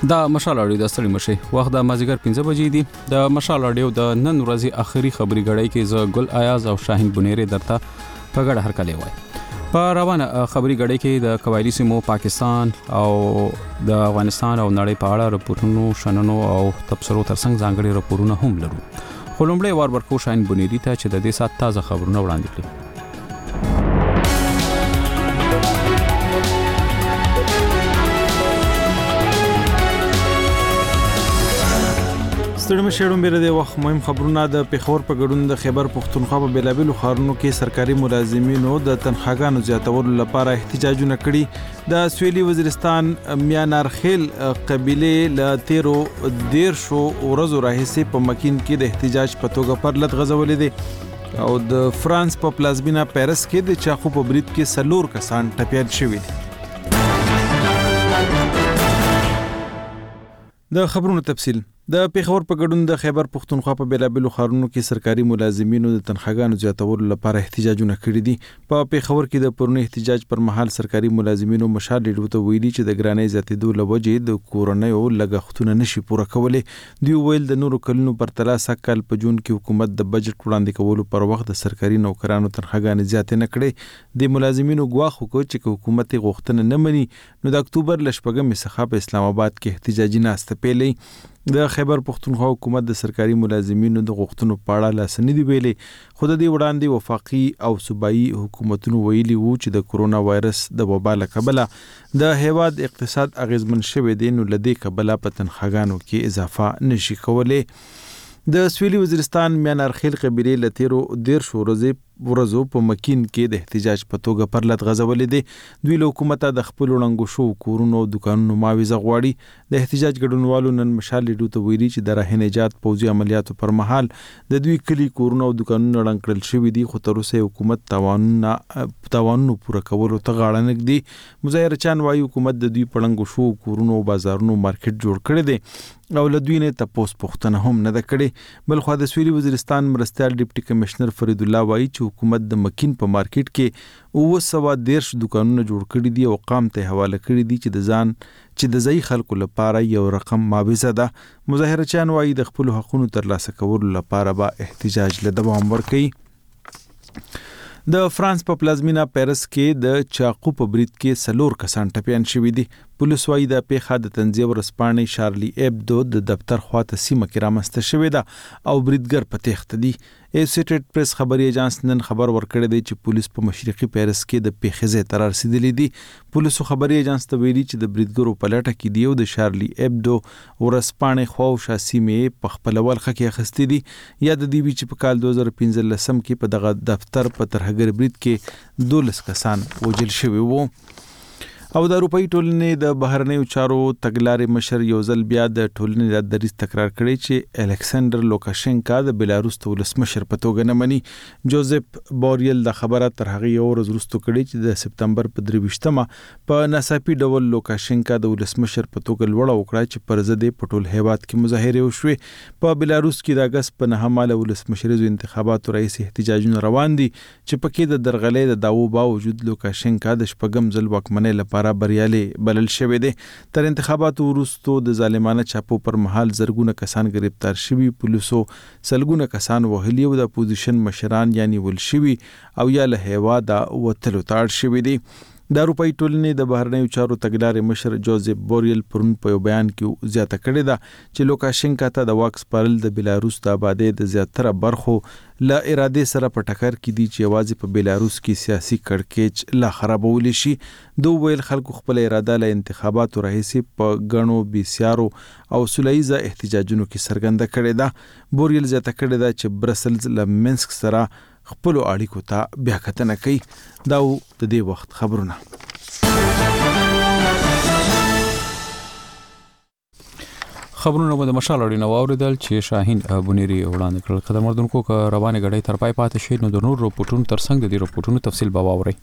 دا مشال اړیو د ستړي مشي وخت د مازیګر 15 بجې دی د مشال اړیو د نن ورځې اخري خبري غړۍ کې ز ګل ایاز او شاهین بنيري درته په ګډه هرکلی وای. په روانه خبري غړۍ کې د قبایلی سیمو پاکستان او د افغانستان او نړۍ په اړه راپورونو شننو او تبصرو ترڅنګ ځانګړي راپورونه هم لرو. خو لومړی وار ورکو شاهین بنيري ته چې د دې سات تازه خبرونه وړاندې کړي. ستړي مشرون بیره د وخت مهم خبرونه د پیښور په ګډون د خیبر پښتونخوا په بیلابلو ښارونو کې سرکاري ملازمینو د تنخواګانو زیاتولو لپاره احتجاجونه کړي. د سویلي وزیرستان میانارخیل قبیله ل 13 ورځو راهیسې په مکین کې د احتجاج په توګه پرلط غځولې دي او د فرانس په پلازمینه پیرس کې د چاقو په برید کې 4 کسان ټپیان شوي دي. د خبرونو تفصیل د پیښور په ګډون د خیبر پښتونخوا په بیلابلو ښارونو کې سرکاري ملازمینو د تنخواګانو زیاتولو لپاره احتجاجونه کړي دي. په پیښور کې د پرونی احتجاج پر مهال سرکاري ملازمینو مشال لیډو ته ویلي چې د ګرانۍ زیاتېدو له وجې د کورنیو لګښتونه نشي پوره کولی. دوی ویل د نورو کلونو پرتله سږ کال په جون کې حکومت د بجټ وړاندې کولو پر وخت د سرکاري نوکرانو تنخواګانې زیاتې نه کړې. د ملازمینو ګواښ وکړ چې حکومت غوښتنه نه مني نو د اکتوبر ل 8 څخه په اسلام آباد کې احتجاجي ناسته پیلې. د خیبر پښتونخوا حکومت د سرکاري ملازمینو د غوښتنو په اړه لاسنی دی ویلي، خو د دې وړاندې وفاقي او صوبایي حکومتونو ویلي وو چې د کورونا وایرس د وبا له کبله د هیواد اقتصاد اغیزمن شوی دی نو لدې کبله په تنخواګانو کې اضافه نشي کولای. د سویلي وزیرستان میانارخیل قبیله ل 13 ورځو په مکین کې د احتجاج په توګه پرلط غځولې دي. دوی له حکومت د خپل وړاندو شو کورونو او دکانونو معاوضه غواړي. د احتجاج ګډونوالو نن مشال لیډو ته ویلي چې د راه نجات پوځي عملیاتو پر مهال د دوی کلی کورونو او دکانونو ړنګ کړل شوي دي، خو تر اوسه حکومت تاوانونو پوره کولو ته غاړه نه ږدي. مظاهرچیان وايي حکومت د دوی پړنګو شو کورونو او بازارونو مارکیټ جوړ کړی دی او له دوی نه تپوس پوښتنه هم نه ده کړې. بل خو د سویلي وزیرستان مرستیال ډیپټي کمشنر فرید الله وایي چې حکومت د مکین په مارکیټ کې 913 دکانونه جوړ کړي دي او قام ته حواله کړي دي چې د ځای خلکو لپاره یو رقم معاوضه ده. مظاهرچیان وايي د خپل حقوقو ترلاسه کولو لپاره به احتجاج له دوام ورکوي. د فرانس په پلازمینه پیرس کې د چاقو په برید کې 4 کسان ټپیان شوي دي. پولیس وايي د پیښه د تنزیه ورځپاڼې شارلی ایبدو د دفتر خواته سیمه کې رامنځته شوې ده او بریدګر په تېښته دي. ایسوسییټډ پریس خبري ایجانس نن خبر ورکړی دی چې پولیس په مشرقي پیرس کې د پیښې ځای ته رسیدلي دي. پولیسو خبري ایجانس ته ویلي چې د بریدګرو په لټه کې دی او د شارلی ایبدو ورځپاڼې خواوشا سیمې په خپل ولخه کې اخیستې دي. یا د دې وی چې په کال 2015 کې په دغه دفتر په ترهګر برید کې 12 کسان وژل شوي وو. او د اروپאי ټولنې د بهرنیو چارو تګلارې مشر یو ځل بیا د ټولنې د دریځ تکرار کړی چې الکساندر لوکاشنکا د بیلاروس د ولسمشر په توګه نه مني. جوزف بوریل د خبره تر هغه یو ورځ وروسته کړې چې د سپتمبر په 23 په ناڅاپي ډول لوکاشنکا د ولسمشر په توګه لوړه وکړه چې پر ضد په ټول هیواد کې مظاهره وشوي. په بیلاروس کې د اگست په 9 ولسمشریزو انتخاباتو رئیس احتجاجونه روان دي چې پکې د درغلې د داوو باوجود لوکاشنکا د شپږم ځل واکمنۍ لپاره بریالي بلل شوی دی. تر انتخاباتو وروسته د ظالمانه چاپو پر مهال زرګونه کسان گرفتار شوي، پولیسو سلګونه کسان وهلي او د اپوزیشن مشران یعنی ول شوي او یا له هیواده وتلو تاړ شوي دي. د اروپאי ټولنې د بهرنیو چارو تګلارې مشر جوزف بوریل پرون په یو بیان کې زیاته کړې ده چې لوکاشنکا ته د واک سپارل د بیلاروس د آبادۍ د زیاتره برخو له ارادې سره په ټکر کې دي چې یوازې په بیلاروس کې سیاسي کړکېچ لا خرابولی شي. دوی ویل خلکو خپل اراده له انتخاباتو راهیسې په غنو بسیارو او سولهییزه احتجاجونو کې څرګنده کړې ده. بوریل زیاته کړې ده چې برسلز له منسک سره خپل اړیکو ته بیا کتنه کوي. دا د دې وخت خبرونه. خبرونه به د مشال اړینه واوریدل چې شاهین بنيري وړاندې کړل. خدمتونکو که روانه غړې تر پای پاتې شي نو د نور رپورټونو ترڅنګ د دې رپورټونو تفصیل به واورئ.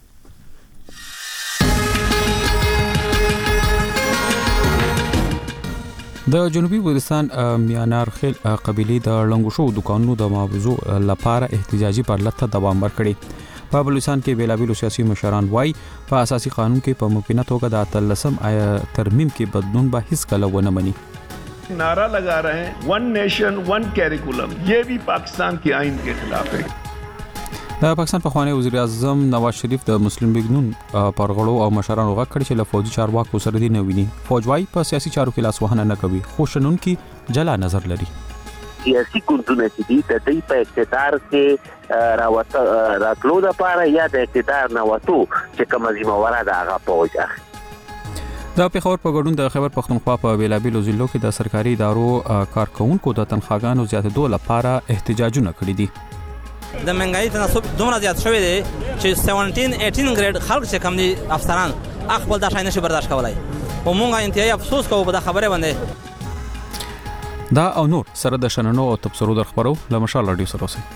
د جنوبي وزیرستان میانار خیل قبيله د لنګو شو دکانونو د معاوضو لپاره احتجاجي پرلط دوام ورکړي. په بلوچستان کې بیلابیلو سیاسي مشران وایي په اساسي قانون کې په ممکنه توګه د 13 ترمیم کې بدلون به هیڅ کله ونه مني. नारा लगा रहे हैं वन नेशन वन कैरिकुलम, ये भी पाकिस्तान के आइन के खिलाफ है. د پاکستان پخوانی وزیر اعظم نواز شریف د مسلم لیگ نون پرغړو او مشرانو غږ کړی چې له فوجي چارواکو سره دی نه ویني. فوج وايي په سیاسي چارو کې لاس وهنه نه کوي، خو شنونکي جلا نظر لري. سیاسي ګوندونه چې دي د دې په اقتدار کې راتلو لپاره یا د اقتدار نه وته چې کوم ذمہواره ده هغه فوج اخلي. د پیښور په ګډون د خیبر پښتونخوا په بیلابیلو ضلعو کې د سرکاري ادارو کارکونکو د تنخواګانو زیاتېدو لپاره احتجاجونه کړي دي. د منګای تناسب دومره زیات شوی دی چې 17-18 ګریډ خلک چې کم دي افسران خپل دا شای نشي برداشت کولای. او مونږه انتهایی افسوس کوو په دا خبره باندې. دا او نور سره د شننو او تبصرو در خبرو له مشال رادیو سره اوسئ.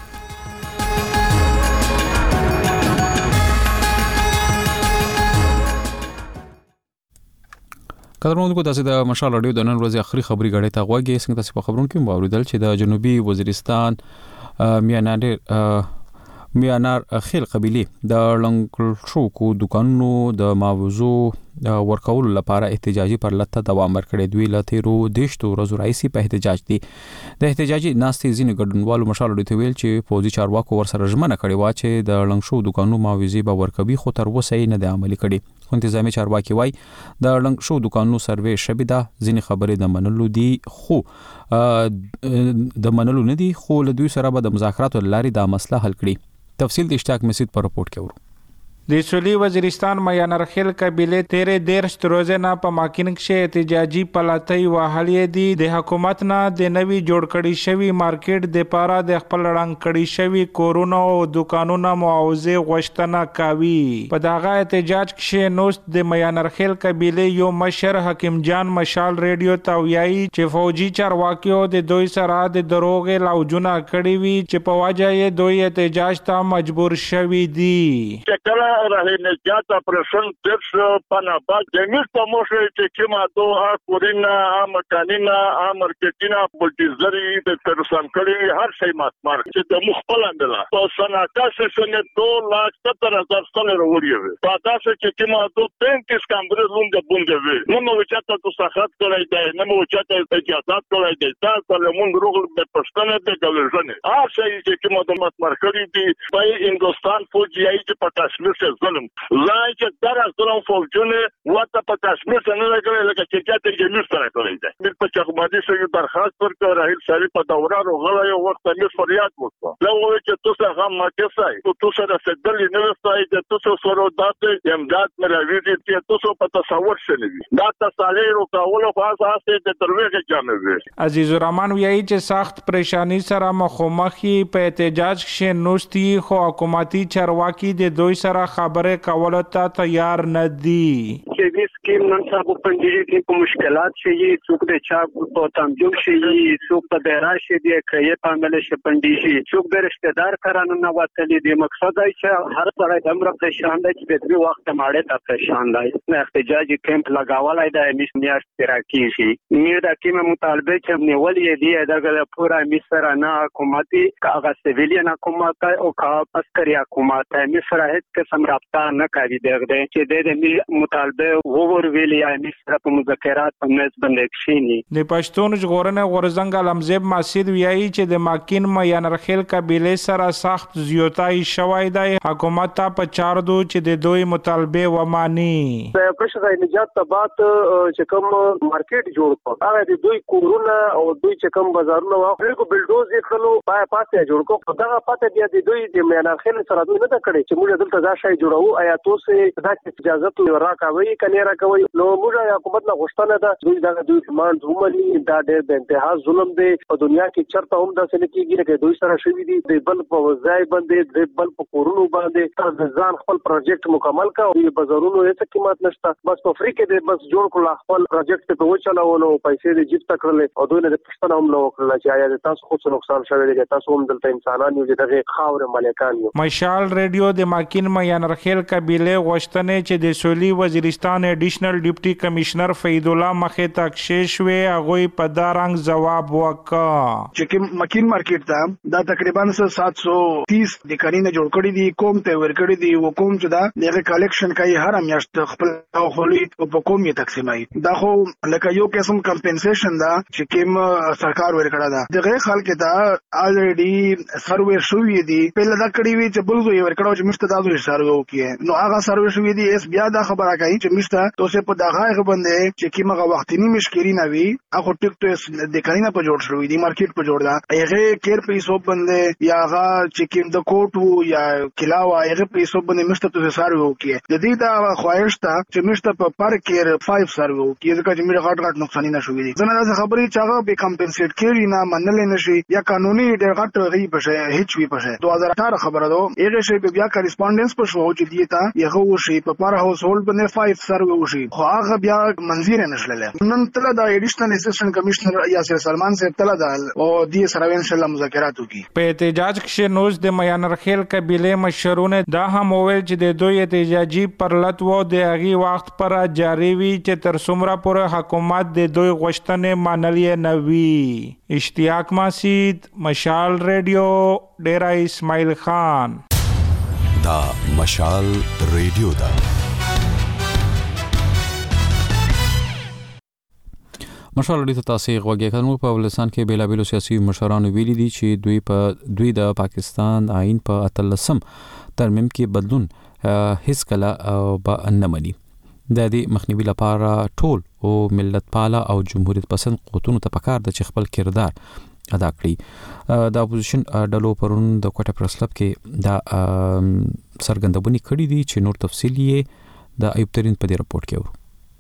قدرمنونکو تاسو د مشال رادیو د نن ورځې اخري خبري غړې ته غوږی څنګه تاسو په خبرونو کې موریدل چې د جنوبي وزیرستان میانار خیل قبيله د لنګل شو کو دکانونو د معاوضو ورکول لپاره احتجاجي پرلط دوام ورکړي. دوی له تیرو دیشتو ورځو راځي په احتجاج دي. د احتجاجي ناستې ځینې ګډونوالو مشال ډیته ویل چې فوجي چارواکو ورسره ژمنه کړې و چې د لنګ شو دکانونو معاوضي به ورکوي، خو تر اوسه یې نه د عملي کړي. خو انتظامی چارواکي وایي د لنګ شو دکانونو سروې شبیده ځینې خبرې د منلو دي، خو د منلو نه دي، خو له دوی سره به د مذاکراتو لاري دا مسله حل کړي. تفصیل د اشتیاق مسعود پر رپورټ کې ورو. د سولي وزیرستان میانرخیل قبیله تیرے دیر ستروزه نه په ماکین کې احتجاجي پلاتای وهلې دي. د حکومت نه د نوي جوړ کړي شوی مارکیټ د پاره د خپل رنګ کړي شوی کورونو او دکانونو معاوضه غوښتنه کوي. په دغه احتجاج کې نوست د میانرخیل قبیله یو مشر حکیم جان مشال ریډیو ته ویایي چې فوجي چارواکیو د دوی سره د دروغ لاوجونه کړی وي چې په وجه یې دوی احتجاج ته مجبور شوي دي. راه نجات اپریشن درس پناباد جمعیت په موشه چې کما دوه کورینا امکانینا امرکتینا بلټیزری د ترسان کړي هر شی ماتمار چې د مخبل اندلا په سناکا سشن 2,70,000 سره وروړي په تاسو چې کما دوه 35 کمبر لوند بونځوي نو مو چاته تو صحت کړی دی نو مو چاته اجازه کړی دی تاسو له مونږ روغ د پښتنه د ګلژنه هر شی چې کما د ماتمار کړي دی په هندستان فوجي چې په کشمیر ظلم لای چې در ظلم فوجونه وته په کشمیر څنګه لګړي لکه چې چاته جمهور سره کوي دا په چخمادي سره درخواست ورکړ راهیل ساري په دوره روغله یو وخت مې فریاد وکړ نو چې تاسو هغه ماته سای تاسو سره سدل نه وستای چې تاسو سره داته امداد مراوي دي چې تاسو په تصور شنوي دا تاسو له کولو خاصه د دروازه جاموي. عزیز الرحمن ویایي چې سخت پریشانی سره مخامخي په احتجاج کې نوستي، خو حکومتي چارواکي د دوی سره خبره کولو ته تیار نه دي. چې د سکیم نن سبا پندې کې کوم مشکلات شي څوک د چا په تمجل شي څوک په بیره شي د کړي په عمل شي پندې شي څوک د رشتہ دار قرانو نه وتلې دي. مقصد دی چې هر څړی د امر په شان دی چې د وخت ماړه ته په شان دی نه احتجاجي کیمپ لگاولای دی میاشت ترکی شي مې د کیمه مطالبه چې نیولې دي دغه پورا مصر نه حکومتي کاغه سیویلین حکومت او کا عسکري حکومت مصر هیڅ قسم رابطه نه کوي دغه چې د مطالبه وور ویلي مصر په مذاکرات په مېز باندې کښینی. د پښتون ژغورنې غورزنګ علمزیب مسعود ویایي چې د ماکین میانرخیل قبیله سره سخت زیاتای شوی دی. حکومت ته په چار دو چې د دوی مطالبه وماني. د پښتون نجات ته بعد چې کوم مارکیټ جوړ کړ هغه د دوی کورونه او دوی چې کوم بازارونه واخلي کو بلډوز یې کړلو پای پاتې جوړ کړ دغه پاتې بیا د دوی د میانرخیل سره دوی نه کړي چې موږ دلته دا شای جوړو آیا تاسو دا اجازه راکوي کني راکوي نو موږ حکومت نه غوښتنه ده دوی کمانډ ومني دا ډېر د انتها ظلم دی په دنیا کې چرته هم دا څه کېږي چې دوی سره شوی دي د بل په ځای باندې د بل په کورونو باندې ځان خپل پروجیکټ مکمل کړي د بازارونو هیڅ قیمت نشته بس په افریقا کې بس جوړ کړل خپل پروجیکټ په وچلولو پیسې د جیب تکړل او دوی نه د پښتنه هم نو کړل چې آیا تاسو خو څه نقصان شوی دی تاسو هم دلته انسانان یو دغه خاور مالکان یو. مشال ریډیو د ماکین میانرخیل قبیله غوښتنې چې د سولي وزیرستان بلوچستان ایډیشنل ډیپټي کمشنر فید الله مخې ته کښېښوې هغوی په دا رنګ ځواب وکړ چې مکین مارکیټ ته دا تقریبا 730 د کارینه جوړ کړی دي کوم ته ور کړی دي حکومت چې دا دغه کلیکشن کوي هر میاشت خپل خولي په کوم یې تقسیمای دا خو لکه یو قسم کمپنسیشن دا چې کوم سرکار ور کړه دا دغه خلک ته الریډي سروې شوې دي په لدا کړی وی چې بلغه ور کړه چې مشته تاسو سروې وکړي نو هغه سروې شوې دي اس بیا دا خبره کوي چې مشته توسه په دغه باندې چې کیمه وختینی مشکلی نه وي هغه ټیک ته د کارینه په جوړ شوې دي مارکیټ په جوړ دا هغه کیر پیسو باندې یا هغه چې کوم د کوټ یا کلاوا هغه پیسو باندې مشته توسه سروې وکړي د دې دا خواهش ته چې مشته په پر کیر 5 سروې وکړي ځکه چې میره غټ نقصان نه شوې دي زنه دا خبرې چې هغه به کمپنسیټ کړي نه منل نه شي یا قانوني ډېر غټ غي پشه هیڅ وی پشه 2018 خبره ده هغه شی په بیا کریسپونډنس په شو چې دی ته یغه وشي په پر هاوس هولډ باندې 5 سروې وشي خو هغه بیا منظور نه شلل نن تل دا ایډیشنل اسسټنټ کمشنر یاسر سلمان صاحب تل دا او دی سره ان شاء الله مذاکرات وکي په احتجاج کې نوز د میانرخیل قبيله مشرونه دا هم وویل چې د دوی احتجاجي پرلط وو د هغه وخت پر جاری وی چې تر څومره پورې حکومت د دوی غوښتنې منلې نه وي اشتیاق ماسید مشال ریډیو ډیرا اسماعیل خان دا مشال ریډیو دا مشال ریډیو ته تاسو غوږی کړئ په افغانستان کې بیلابیلو سیاسي مشرانو ویلي دي چې دوی د پاکستان آئین په 13 ترمیم کې بدلون هیڅ کله به نه مني د دې مخنیوي لپاره ټول او ملت پاله او جمهوریت پسند قوتونو ته پکار د خپل کردار ادا کړي د اپوزیشن ډلو پرون د کوټه پریس کلب کې دا سرګندونی کړي دي چې نور تفصیلی د ایوب ترین په دې رپورت کې ورو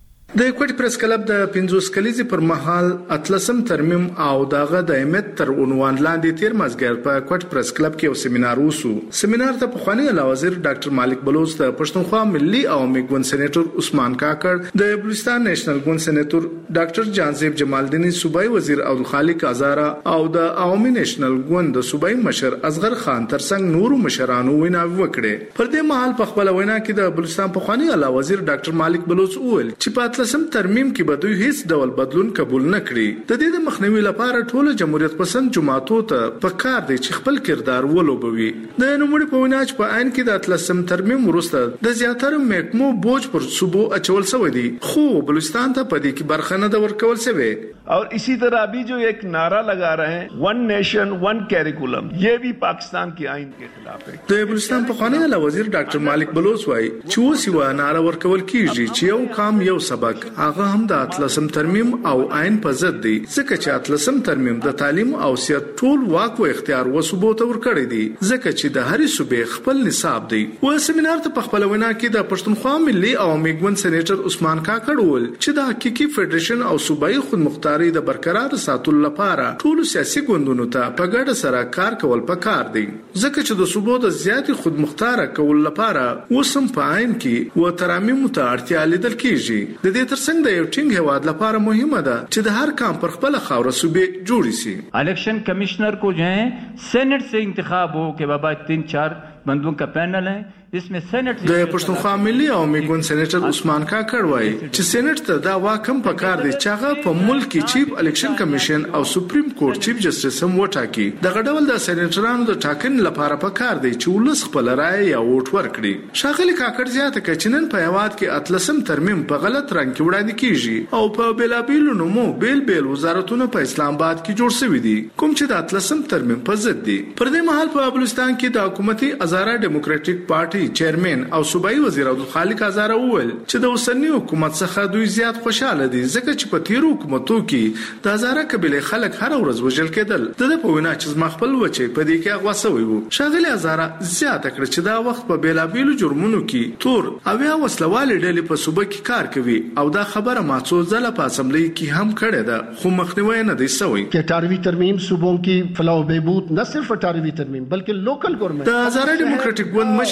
د کوټ پریس کلب د 50 کلیزې پر مهال اتلسم ترمیم او دغه د احمد تر عنوان لاندې تیر مازګر په کوټ پریس کلب کې یو سیمینار وسو سیمینار ته پخوانی اعلی وزیر ډاکټر مالک بلوچ د پښتونخوا ملي عوامي ګوند سېنیټور عثمان کاکړ د بلوچستان نېشنل ګوند سېنیټور ډاکټر جانزیب جمالدینی صوبایي وزیر عبدالخالق ازارا او د عوامي نېشنل ګوند د صوبایي مشر اصغر خان ترڅنګ نورو مشرانو وینا وکړه پر دې مهال په خپل وینا کې د بلوچستان پخوانی اعلی وزیر ډاکټر مالک بلوچ وویل چې په سم ترمیم کې به دوی هیڅ ډول بدلون قبول نه کړي د دې د مخنیوي لپاره ټول جمهوریت پسند جماعتو ته پکار دي چې خپل کردار ولوبوي د نوموړي په وینا چې په عین کې د اتلسم ترمیم وروسته د زیاتره محکمو بوج پر صوبو اچول شوی دی خو بلوچستان ته پدې کې برخه نه ورکول شوی और इसी तरह अभी जो एक नारा लगा रहे हैं वन नेशन वन कैरिकुलम ये भी पाकिस्तान के आइन के खिलाफ है د بلوچستان پخوانی اعلی وزیر ډاکټر مالک بلوچ وايي چې اوسیوا ناره ورکول کیږي چې یو کام یو سبق هغه هم د اتلسم ترمیم او عین په ضد دی ځکه چې اتلسم ترمیم د تعلیم او سیاست ټول واک او اختیار وسوبو ته ورکړی دی ځکه چې د هرې صوبې خپل نصاب دی و سیمینار ته په خپل وینا کې د پښتونخوا ملي عوامي ګوند سېنیټر عثمان کاکړ ول چې د حقيقي فدریشن او صوبایي خودمختاري د برقرار ساتلو لپاره ټول سیاسي ګوندونو ته په ګډه سره کار کول پکار دی ځکه چې د صوبو د زیاتې خودمختار کول لپاره وسم په عین کې و ترامیم ته اړتیا لیدل کیږي د دې ترڅنګ د یو ټینګ هواد لپاره مهمه ده چې د هر کام پر خپل خاور صوبې جوړی شي इलेक्शन कमिश्नर को जो है सेनेट से इंतखाब हो के बाबा 3-4 बंदों का पैनल है इसमें सेनेट د پښتونخوا ملي عوامي ګوند سېنیټر عثمان کاکړ وايي چې سېنیټ ته دا واکم پکار دی چې هغه په ملک کې چیف الیکشن کمیشن او سپریم کورټ چیف جسټس هم وټاکي دغه ډول د سېنیټرانو د ټاکنې لپاره پکار دی چې ولس خپل رائے یا ووټ ورکړي شاغلي کاکړ زیاته کوي چې نن په هواد کې اتلسم ترمیم په غلط رنګ کې وړاندې کیږي او په بیلابیلو نومو بیل وزارتونو په اسلام آباد کې جوړ شوی دي کوم چې د اتلسم ترمیم په ضد دي پر دې مهال په بلوچستان کې د حکومتي ازارا ډیموکراټیک پارټي چیرمن او صوبایي وزیر عبدالخالق ازارا وویل چې د اوسنی حکومت څخه دوی زیات خوشاله دي ځکه چې په تیرو حکومتو کې د ازارا قبيله خلک هر ورځ وژل کېدل د په وینا چې زما خپل وچې په دې کې اغوسوي وو شاغلي ازارا زیاته کړ چې دا وخت په بیلابیلو جرمونو کې تور او یا وسلوالې ډلې په صوبه کې کار کوي او دا خبره ما څو ځله په اسمبلی کې هم کړې ده خو مخنیوي نه دی شوی कि 18वीं तरमीम सूबों की फलाह बहबूद न सिर्फ 18वीं तरमीम बल्कि लोकल गवर्नमेंट د ازارا ډیموکراټیک ګوند مشر عبدالخالق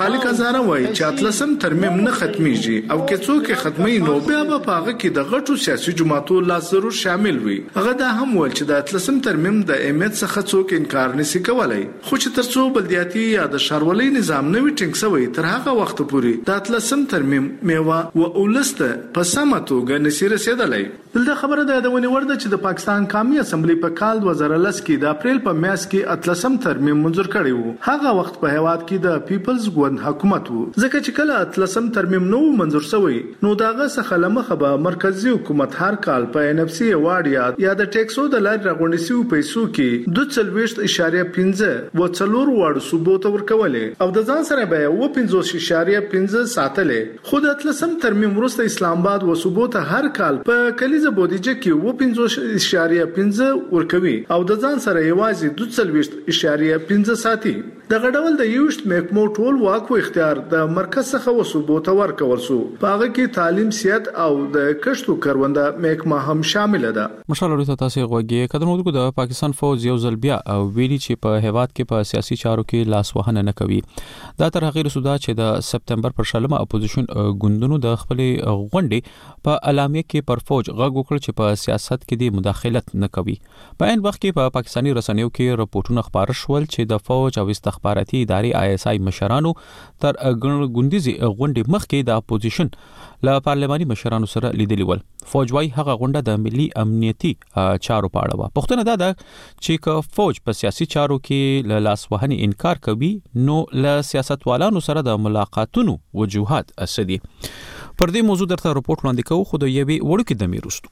خالق هزاره وایي چې اتلسم ترمیم نه ختميږي او که څوک ختمي نو بیا به پاغه کې د غټو سیاسي جماعتو لا ضرور شامل وي. هغه دا هم ول چې د اتلسم ترمیم د اهمیت څخه څوک انکار نشي کولای، خو چې ترڅو بلدیاتي یا د ښاروالۍ نظام نه وي ټینګ شوی تر هغه وخت پورې د اتلسم ترمیم میوه او اولسته په سمه توګه نشي رسیدلی. دلته خبره ده د ونیور ده چې د پاکستان قومي اسمبلی په کال 2010 کې د اپریل په میاشت کې اتلسم ترمیم منظور کړی وو. هغه وخت په هیواد کې د پیپلز ګوند حکومت وو، ځکه چې کله اتلسم ترمیم نو منظور شوی نو داغه څخه لمخه به مرکزی حکومت هر کال په ان اف سی واډ یا د ټیکسو د لارې راغونډې شوي پیسو کې 2.5 و څلور واړو صوبو ته ورکولې او د ځان سره به 50.5 ساتلې. خو د اتلسم ترمیم وروسته اسلام آباد و صوبو ته هر کال په کلیزه بودیجه کې 50.5 ورکوي او د ځان سره یوازې 2.5 ساتي. د غډول د یوشت محکمو ټول واک او اختیار د مرکز څخه و صوبو ته ورکول شو. په هغه کې تعلیم، صحت او د کښتو کرونده محکمه هم شامل ده. مشالوري تاسو غوږی کډنو د پاکستان فوج یو ځل بیا ویلي چې په هیواد کې په سیاسي چارو کې لاس وهنه نه کوي. دا تر هغه رسودا چې د سپتمبر پر شلمه اپوزیشن ګوندونو د خپل غونډې په اعلامیه کې پر فوج غږ وکړ چې په سیاست کې د مداخلت نه کوي. په ان وخت کې په پاکستاني رسنیو کې راپورټونه خبر شول چې د فوج او استخباراتي ادارې آی اس آی مشرانو تر ګوندیزي غونډې مخکې د اپوزیشن له پارلماني مشرانو سره لیدلي ول. فوج وايي هغه غونډه د ملي امنیتي چارو په اړه و. پښتنه دا ده چې که فوج په سیاسي چارو کې له لاس وهنې انکار کوي نو له سیاستوالانو سره د ملاقاتونو وجوهات اسدي. پر دې موضوع درته راپورټ وړاندې کوو خو د یوې وړوکې دمې وروسته.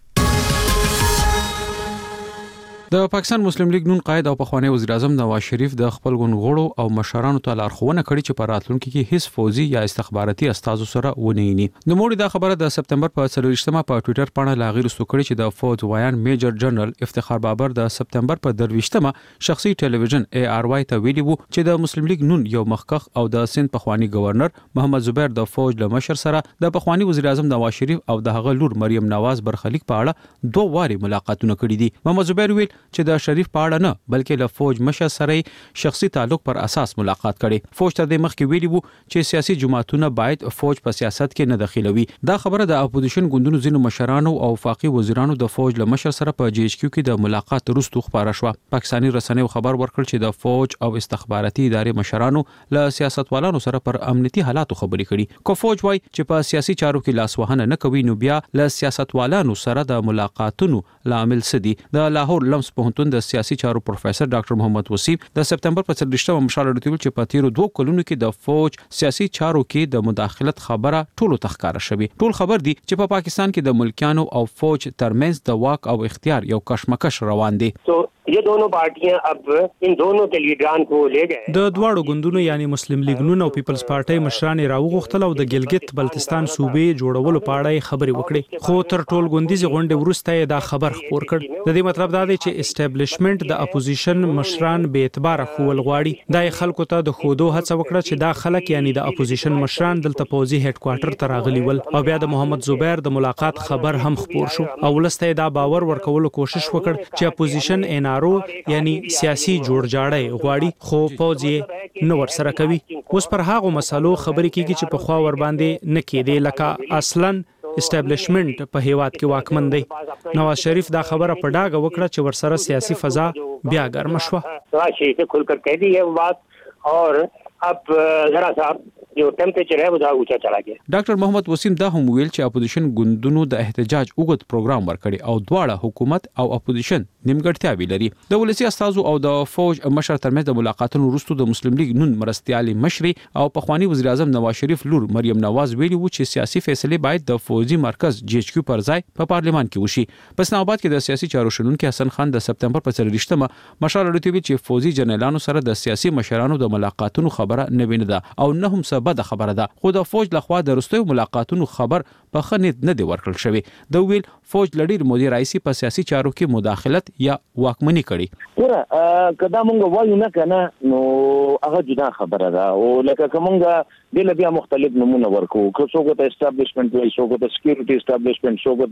د پاکستان مسلم لیگ نون قائد او پخوانی وزیر اعظم نواز شریف د خپل غونغړو او مشرانو ته لارښوونه کړې چې په راتلونکي کې هیڅ فوزي یا استخباراتي استازو سره ونهینی. نو موږ دا خبره د سپتمبر په 23مه په ټوئیټر باندې لاغیر سو کړی چې د فوج وایان میجر جنرال افتخار بابر د سپتمبر په 23مه شخصي ټلویزیون ای آر وای ته ویلي وو چې د مسلم لیگ نون یو مخکخ او د سند پخوانی گورنر محمد زبیر د فوج له مشر سره د پخوانی وزیر اعظم نواز شریف او د هغه لور مریم نواز برخلیک په اړه دوه واري ملاقاتونه کړي دي. محمد زبیر ویل چې د شریف پاړه نه بلکې له فوج مشر سره شخصي تعلق پر اساس ملاقات کړي. فوج تر دې مخکې ویلي وو چې سیاسي جماعتونه باید فوج په سیاست کې نه دخیلوي. دا خبره د اپوزیشن ګوندونو ځینو مشرانو او وفاقي وزیرانو د فوج له مشر سره په جی ایچ کیو کې د ملاقات وروسته خبره شوه. پاکستاني رسنیو خبر ورکړ چې د فوج او استخباراتي ادارې مشرانو له سیاستوالانو سره پر امنیتي حالاتو خبرې کړي. کو فوج وايي چې په سیاسي چارو کې لاس وهنه نه کوي نو بیا له سیاستوالانو سره د ملاقاتونو لامل سدي. د لاهور لمس پوهنتون د سیاسي چارو پروفیسور ډاکټر محمد وسیم د سپتمبر په 23مه مشاله ورته چې په تیرو 2 کلونو کې د فوج سیاسي چارو کې د مداخلت خبره ټولو تخکاره شوی. ټول خبر دي چې په پاکستان کې د ملکیانو او فوج ترمنځ د واک او اختیار یو کشمکش روان دي. ये दोनों पार्टियां अब इन दोनों के लीडरान को ले गए. د دواړو ګوندونو یعنی مسلم لیگ نون او پیپلز پارټي مشران راوغختل او د ګلګت بلتستان صوبې جوړولو په اړه خبرې وکړې. خو تر ټول ګوندیزي غونډې وروسته دا خبر خبر کړ. د دې مطلب دا دی چې اسټابلیشمنت د اپوزیشن مشران به اعتبار خول غواړي. دا خلکو ته د خودو هڅه وکړه چې دا خلک یعنی د اپوزیشن مشران دلته پوزي هډ کوارټر ته راغلي ول او بیا د محمد زبیر د ملاقات خبر هم خبر شو او ولسته دا باور ورکولو کوشش وکړ چې اپوزیشن یعنی سیاسي جوړجاړی غواړي خو پوځي نو ور سره کوي. اوس پر هغه مسالو خبرې کیږي چې په خوا ور باندې نه کېدې لکه اصلا اسټابلیشمنت په هیواد کې واکمن دی. نواز شریف دا خبره په ډاګه وکړه چې ور سره سیاسي فضا بیا ګرم شوه. راشي ته کول کر کہہ دی یہ بات اور اب ذرا سا جو ټمپریچر ہے وہ دا اوچا چلا گیا. ډاکټر محمد وسیم دا هم ویل چې اپوزیشن ګوندونو د احتجاج اوږد پروګرام ورکړي او دواړه حکومت او اپوزیشن نیمګړتیاوې لري. د ولسی استازو او د فوج مشر ترمنځ د ملاقاتونو وروسته د مسلم لیگ نون مرستيالي مشري او پخوانی وزیر اعظم نواز شریف لور مریم نواز ویلي و چې سیاسي فیصله باید د فوجي مرکز جی ایچ کیو پر ځای په پارلمان کې وشي. په اسلام آباد کې د سیاسي چارو شنونکو حسن خان د سپتمبر په 23مه مشال ورته چې فوجي جنرالانو سره د سیاسي مشرانو د ملاقاتونو خبره نه ویني ده او نه هم څه بده خبره ده. خو د فوج لخوا د رستوي ملاقاتونو خبر په خنید نه دی ورکړل شوی. د ویل فوج لړیر مودي رئیس په سیاسي چارو کې مداخلت یا واکمنی کړي. ګوره کدا مونږ وایو نه کنه نو هغه جدا خبره ده او لکه کومه د بیا مختلف نمونه ورکو که څوک ته اسټابلیشمنت وایي څوک ته سکیورټي اسټابلیشمنت څوک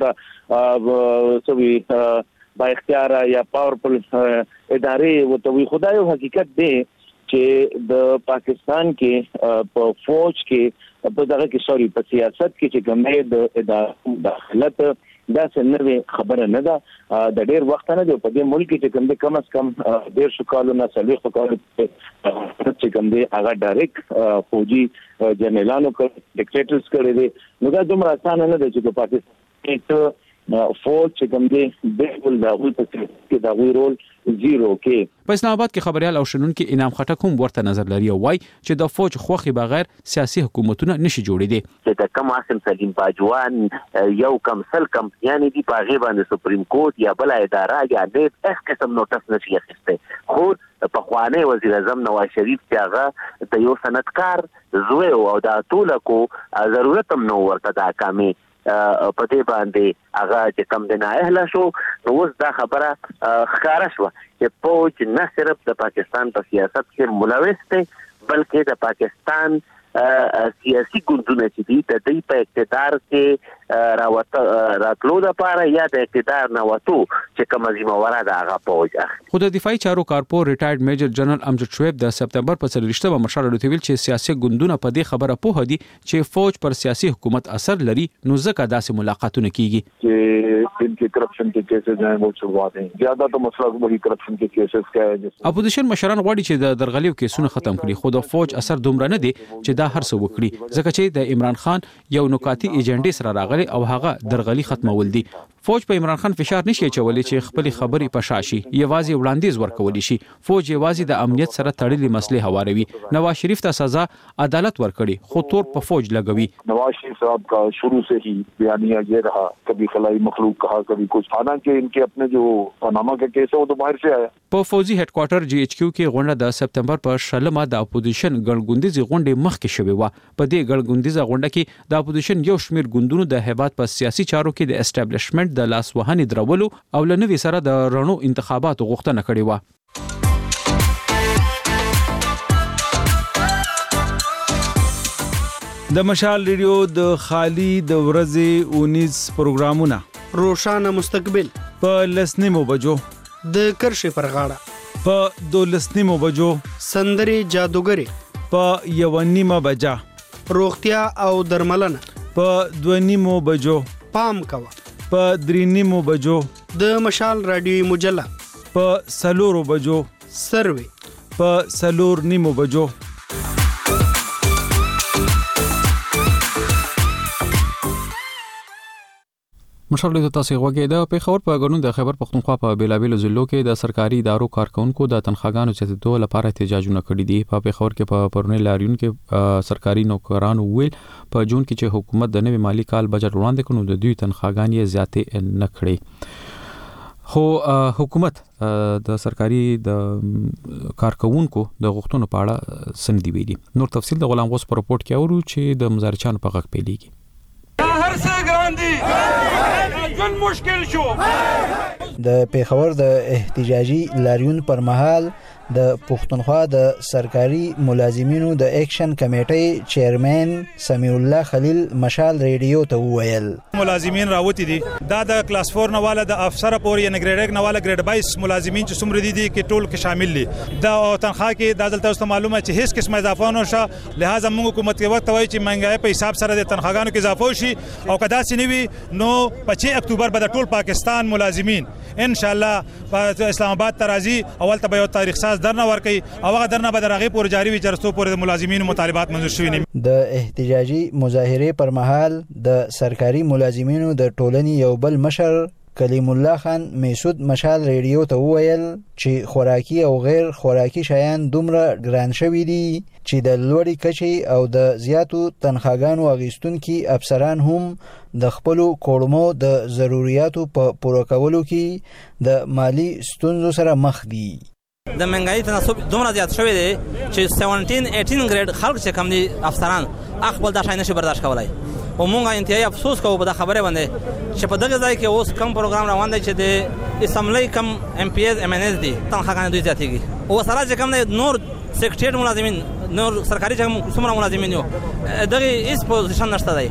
ته سوي با اختیار یا پاورفل ادارې وته وي. خدای حقیقت دی چې د پاکستان کې په فوج کې په دغه کې په سیاست کې چې کومه د ادارو داخلت دا څنګه خبره نه ده د ډېر وخت نه دی په دې ملک کې کم از کم 150 کالو نه 40 کالو چې کوم دی هغه ډایرکټ فوجي جنرالانو کړ ډیکټیټرز کړی دي نو دا دومره اسانه نه دی چې په پاکستان کې فوج چې کوم دی بالکل دا غوي په کې دا غوي رول زیرو کې په اسلام آباد کې خبريال او شنونکو انعام خټک هم ورته نظر لري او وايي چې د فوج خوخي بغیر سیاسي حکومتونه نشي جوړېدي چې د کم عاصم سلیم باجوان یو کم سل کم یعنی دی په غیبه د سپریم کورټ یا بل اداره یا د اس قسم نوټس نشي اخیسته خو په خوانه وزیر اعظم نواز شریف چې هغه د یو سندکار زوی او د ټولو کو ضرورت هم نو ورته دا کامي په دې باندې هغه چې کم د نه اهل شو نو اوس دا خبره ښکارا شو چې فوج نه صرف د پاکستان په سیاست کې ملوث دی بلکې د پاکستان سیاسي ګوندونه چې دي د دې په اقتدار کې راتلو لپاره یا د اقتدار نه وته چې کوم ذمہواره ده هغه فوج اخلي. خو د دفاعي چارو کارپور ریټایرډ میجر جنرال امجد شعیب د سپتمبر په 30مه مشال ویل چې سیاسي ګوندونه په دې خبره پوه دي چې فوج پر سیاسي حکومت اثر لري نو ځکه داسې ملاقاتونه کیږي چې ان کې کرپشن کې کیسز ہیں وہ شروعات ہیں زیادہ تو مسئلہ وہی کرپشن کې کیسز کا ہے. اپوزیشن مشران غواړي چې د درغلیو کیسونه ختم کړي خو د فوج اثر دومره نه دی چې دا هر څه وکړي ځکه چې د عمران خان یو نکاتی ایجنډې سره راغلي او هغه درغلي ختمول دي. فوج په عمران خان فشار نشي چولې چې خپل خبرې پشاشي یوازې وړاندیز ورکول شي. فوج یوازې د امنیت سره تړلې مسلې هواروي. نواز شریف ته سزا عدالت ورکړي خو تور په فوج لګوي. نواز شریف صاحب کا شروع سے ہی بیانیہ یہ رہا کبھی خلائی مخلوق کہا کبھی کچھ حالانکہ ان کے اپنے جو پاناما کا کیس ہے وہ تو باہر سے آیا. په فوجي هډ کوارټر جی ایچ کیو کې غونډه د سپتمبر په 16مه د اپوزیشن ګڼګوندیزي غونډې مخکې شوې و. په دې ګڼګوندیزه غونډه کې د اپوزیشن یو شمیر ګوندونو د هیواد په سیاسي چارو کې د اسټابلیشمنت د لاس وهنې درولو او لنوي سره د رڼو انتخاباتو غوښتنه کړې و. د مشال ریډیو د خالی د ورځې 19 پروګرامونه روشانه مستقبل په لسنیمو بجو د کرښې پر غاړه په 12 بجو سندري جادوګری په 1:30 بجا روغتیا او درملنه په 2:30 بجو پام کوه په 3:30 بجو د مشال رادیوي مجله په 4 بجو سروي په 4:30 بجو مشرلې ته تاسو غوږی د پیښور په غونډه د خیبر پختونخوا په بیلابیل ضلعو کې د سرکاري ادارو کارکونکو د تنخواګانو چتېدو لپاره احتجاجونه کړي دي. په پیښور کې په پرونی لاریون کې سرکاري نوکرانو ویل په جون کې چې حکومت د نوي مالی کال بجټ وړاندې کړو د دوی تنخواګانې زیاتې نه کړې. خو حکومت د سرکاري د کارکونکو د غوښتنو په اړه سندې ویلي. نور تفصیل د غلام غوث په رپورت کې اورو چې د مزارچانو په غږ پیلېږي. هر څه ګراندي جون مشکل شو. د پیښور د احتجاجي لاریون پر مهال د پښتونخوا د سرکاري ملازمینو د اکشن کمیټې چیرمن سمیع الله خلیل مشال ریډیو ته وویل ملازمین راوتی دي دا د کلاس 4 نواله د افسر پورې ان ګریډ 1 نواله ګریډ 22 ملازمین چې څومره دي کې ټول کې شامل دي دا تنخواه کې د دلته اوس معلومه چې هیڅ قسمه اضافه نه شو. لہذا موږ حکومت کې وخت وایي چې مهنګای په حساب سره د تنخواګانو کې اضافه وشي او کدا سنوي نو 5 اکتوبر به د ټول پاکستان ملازمین ان شاء الله په اسلام آباد ترازی اول ته یو تاریخ ساز درنه ورکي او هغه درنه به درغه پور جاری وي چرستو پور د ملازمینو مطالبات منظور شوي نه. د احتجاجي مظاهره پر مهال د سرکاري ملازمینو د ټولنې یو بل مشر کلیم الله خان میسود مشال ریډیو ته وویل چې خوراکي او غیر خوراکي شیان دومره ګران شوي دي چې د لوړې کچې او د زیاتو تنخواګانو اغیستونکي افسران هم د خپل کوړمو د ضرورتو په پوره کولو کې د مالی ستونزو سره مخ دي. د منګای تناسب دومره زیات شوی دی چې 17-18 ګریډ خلک چې کم دي افسران خپل دا شای نشي برداشت کولای. او مونږه انتهایی افسوس کوو په دا خبره باندې چې په دغه ځای کې اوس کم پروګرام روان دی چې د اسمبلی کم ام پی ایز ام ان ایز دي تنخواګانې دوی زیاتېږي او سره چې کم دی نور سیکریټریټ ملازمین نور سرکاري چې څومره ملازمین یو دغه هیڅ پوزیشن نشته دی.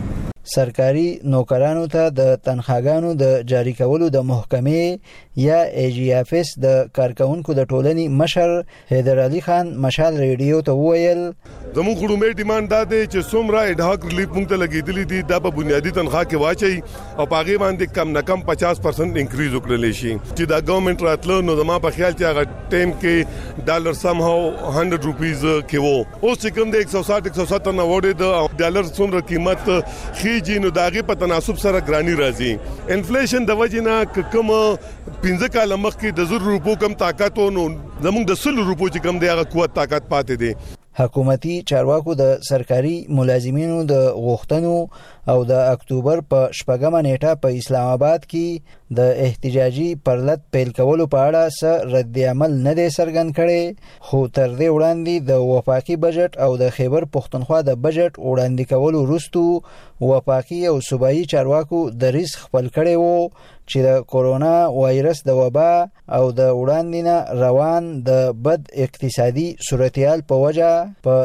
سرکاري نوکرانو ته د تنخواګانو د جاری کولو د محکمې یا AGFS د کارکونکو د ټولنې مشر حیدر علي خان مشال ریډیو ته وویل زموږ خړومې ډیماند دا دی چې څومره اډهاک ریلیف مونږ ته لګېدلې دي دا په بنیادی تنخواه کې واچي او پاغي باندې کم نه کم 50% انکریز وکړل شي چې دا ګورنمنت راتلو نو زما په خیال چې هغه ټیم کې ډالر سم هاو 100 روپیز کې وو اوس چې کوم د 160 نه وړي د ډالر څومره قیمت خيجي نو داغه په تناسب سره ګرانی راځي انفلیشن د وجنه کوم 15 کال مخکې د 0 روپو کم طاقت نو زموږ د 100 روپو چې کم دی هغه قوت طاقت پاتې دی حکومتي چارواکو د سرکاري ملازمینو د غوښتنو او د اکتوبر په 8مه نیټه په اسلام آباد کې د احتجاجي پرلط پیل کولو په اړه څه رد عمل نه دی څرګند کړی خو تر دې وړاندې د وفاقي بجټ او د خیبر پښتونخوا د بجټ وړاندې کولو وروسته وفاقي او صوبایي چارواکو دریځ خپل کړی وو چې د کورونا وایرس د وبا او د وړاندې نه روان د بد اقتصادي صورتحال په وجه په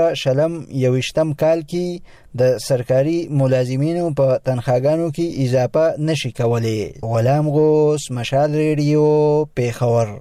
2021 کال کې د سرکاري ملازمینو په تنخواګانو کې اضافه نشي کولی. غلام غوث مشال ریډیو پیښور.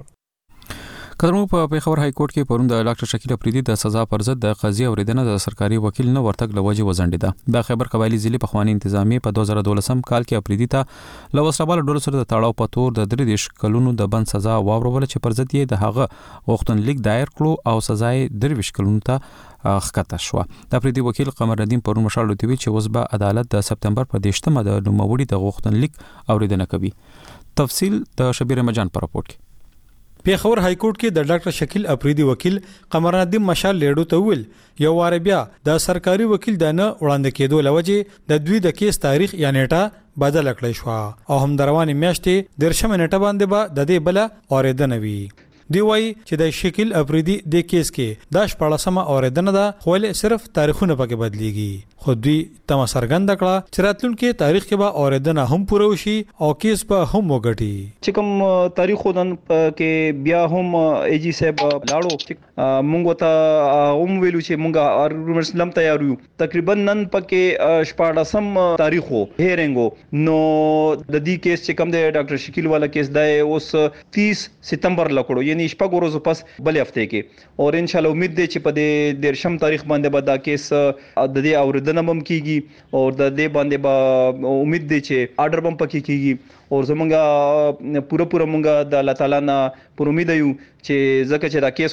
کډرمو په پیښور های کورټ کې پرون د ډاکټر شکیل اپریدي د سزا پر ضد د قضیه اوریدنه د سرکاري وکیل نه ورتګ لوجه وزنډیده. د خیبر قبایلی ضلع په خواني انتظامیه په 2012 کال کې اپریدي ته لوسربال ډول سره د تاړاو په تور د 3 کلونو د بند سزا واورول چې پر ضد یې د هغه غوښتنلیک دایر کړو او سزا یې 3 کلونو ته خکته شو. د اپریدي وکیل قمر ندیم پرون مشال لوتوي چې اوس به عدالت د سپتمبر په 18مه د نوموړي د غوښتنلیک اوریدنه کوي. تفصیل د شبیر مجان پر راپورټ کې. پیښور های کورټ کې د ډاکټر شکیل اپریدي وکیل قمر ندیم مشال لیډو ته ویل یو واره بیا د سرکاري وکیل د نه وړاندې کېدو لوجه د دوی د کیس تاریخ یا نیټه بدل کړی شو او هم دروانې میاشتې 10 نیټه باندې به د دې بل اوریدنه وی. دی وای چې د شکیل اپریدي د کیس کې د 14مه اوریدنه ده خو صرف تاریخونه پکې بدليږي. خو دوی تم سرګند کړه چې راتلونکي تاریخ کې به اوریدنه هم پوره وشي او کیس به هم وګټي. چې کوم تاریخ ودان کې بیا هم ایجی صاحب لاړو مونږ ته ویلو چې مونږه ارګومنټس لم تیار یو تقریبا نن پکې 14 تاریخ وو هیرنګو نو د دې کیس چې کوم د ډاکټر شکیل والا کیس دی اوس 30 ستمبر لکړو یعنی شپږ ورځې پس بل هفته کې اور ان شاء الله امید دی چې په دې 13 تاریخ باندې به دا کیس د دې اوریدنه بم کیږي او د دې باندې به امید دی چې آرډر بم پکې کیږي او زمونږه پوره مونږه د الله تعالی نه پر امید یو چې ځکه چې دا کیس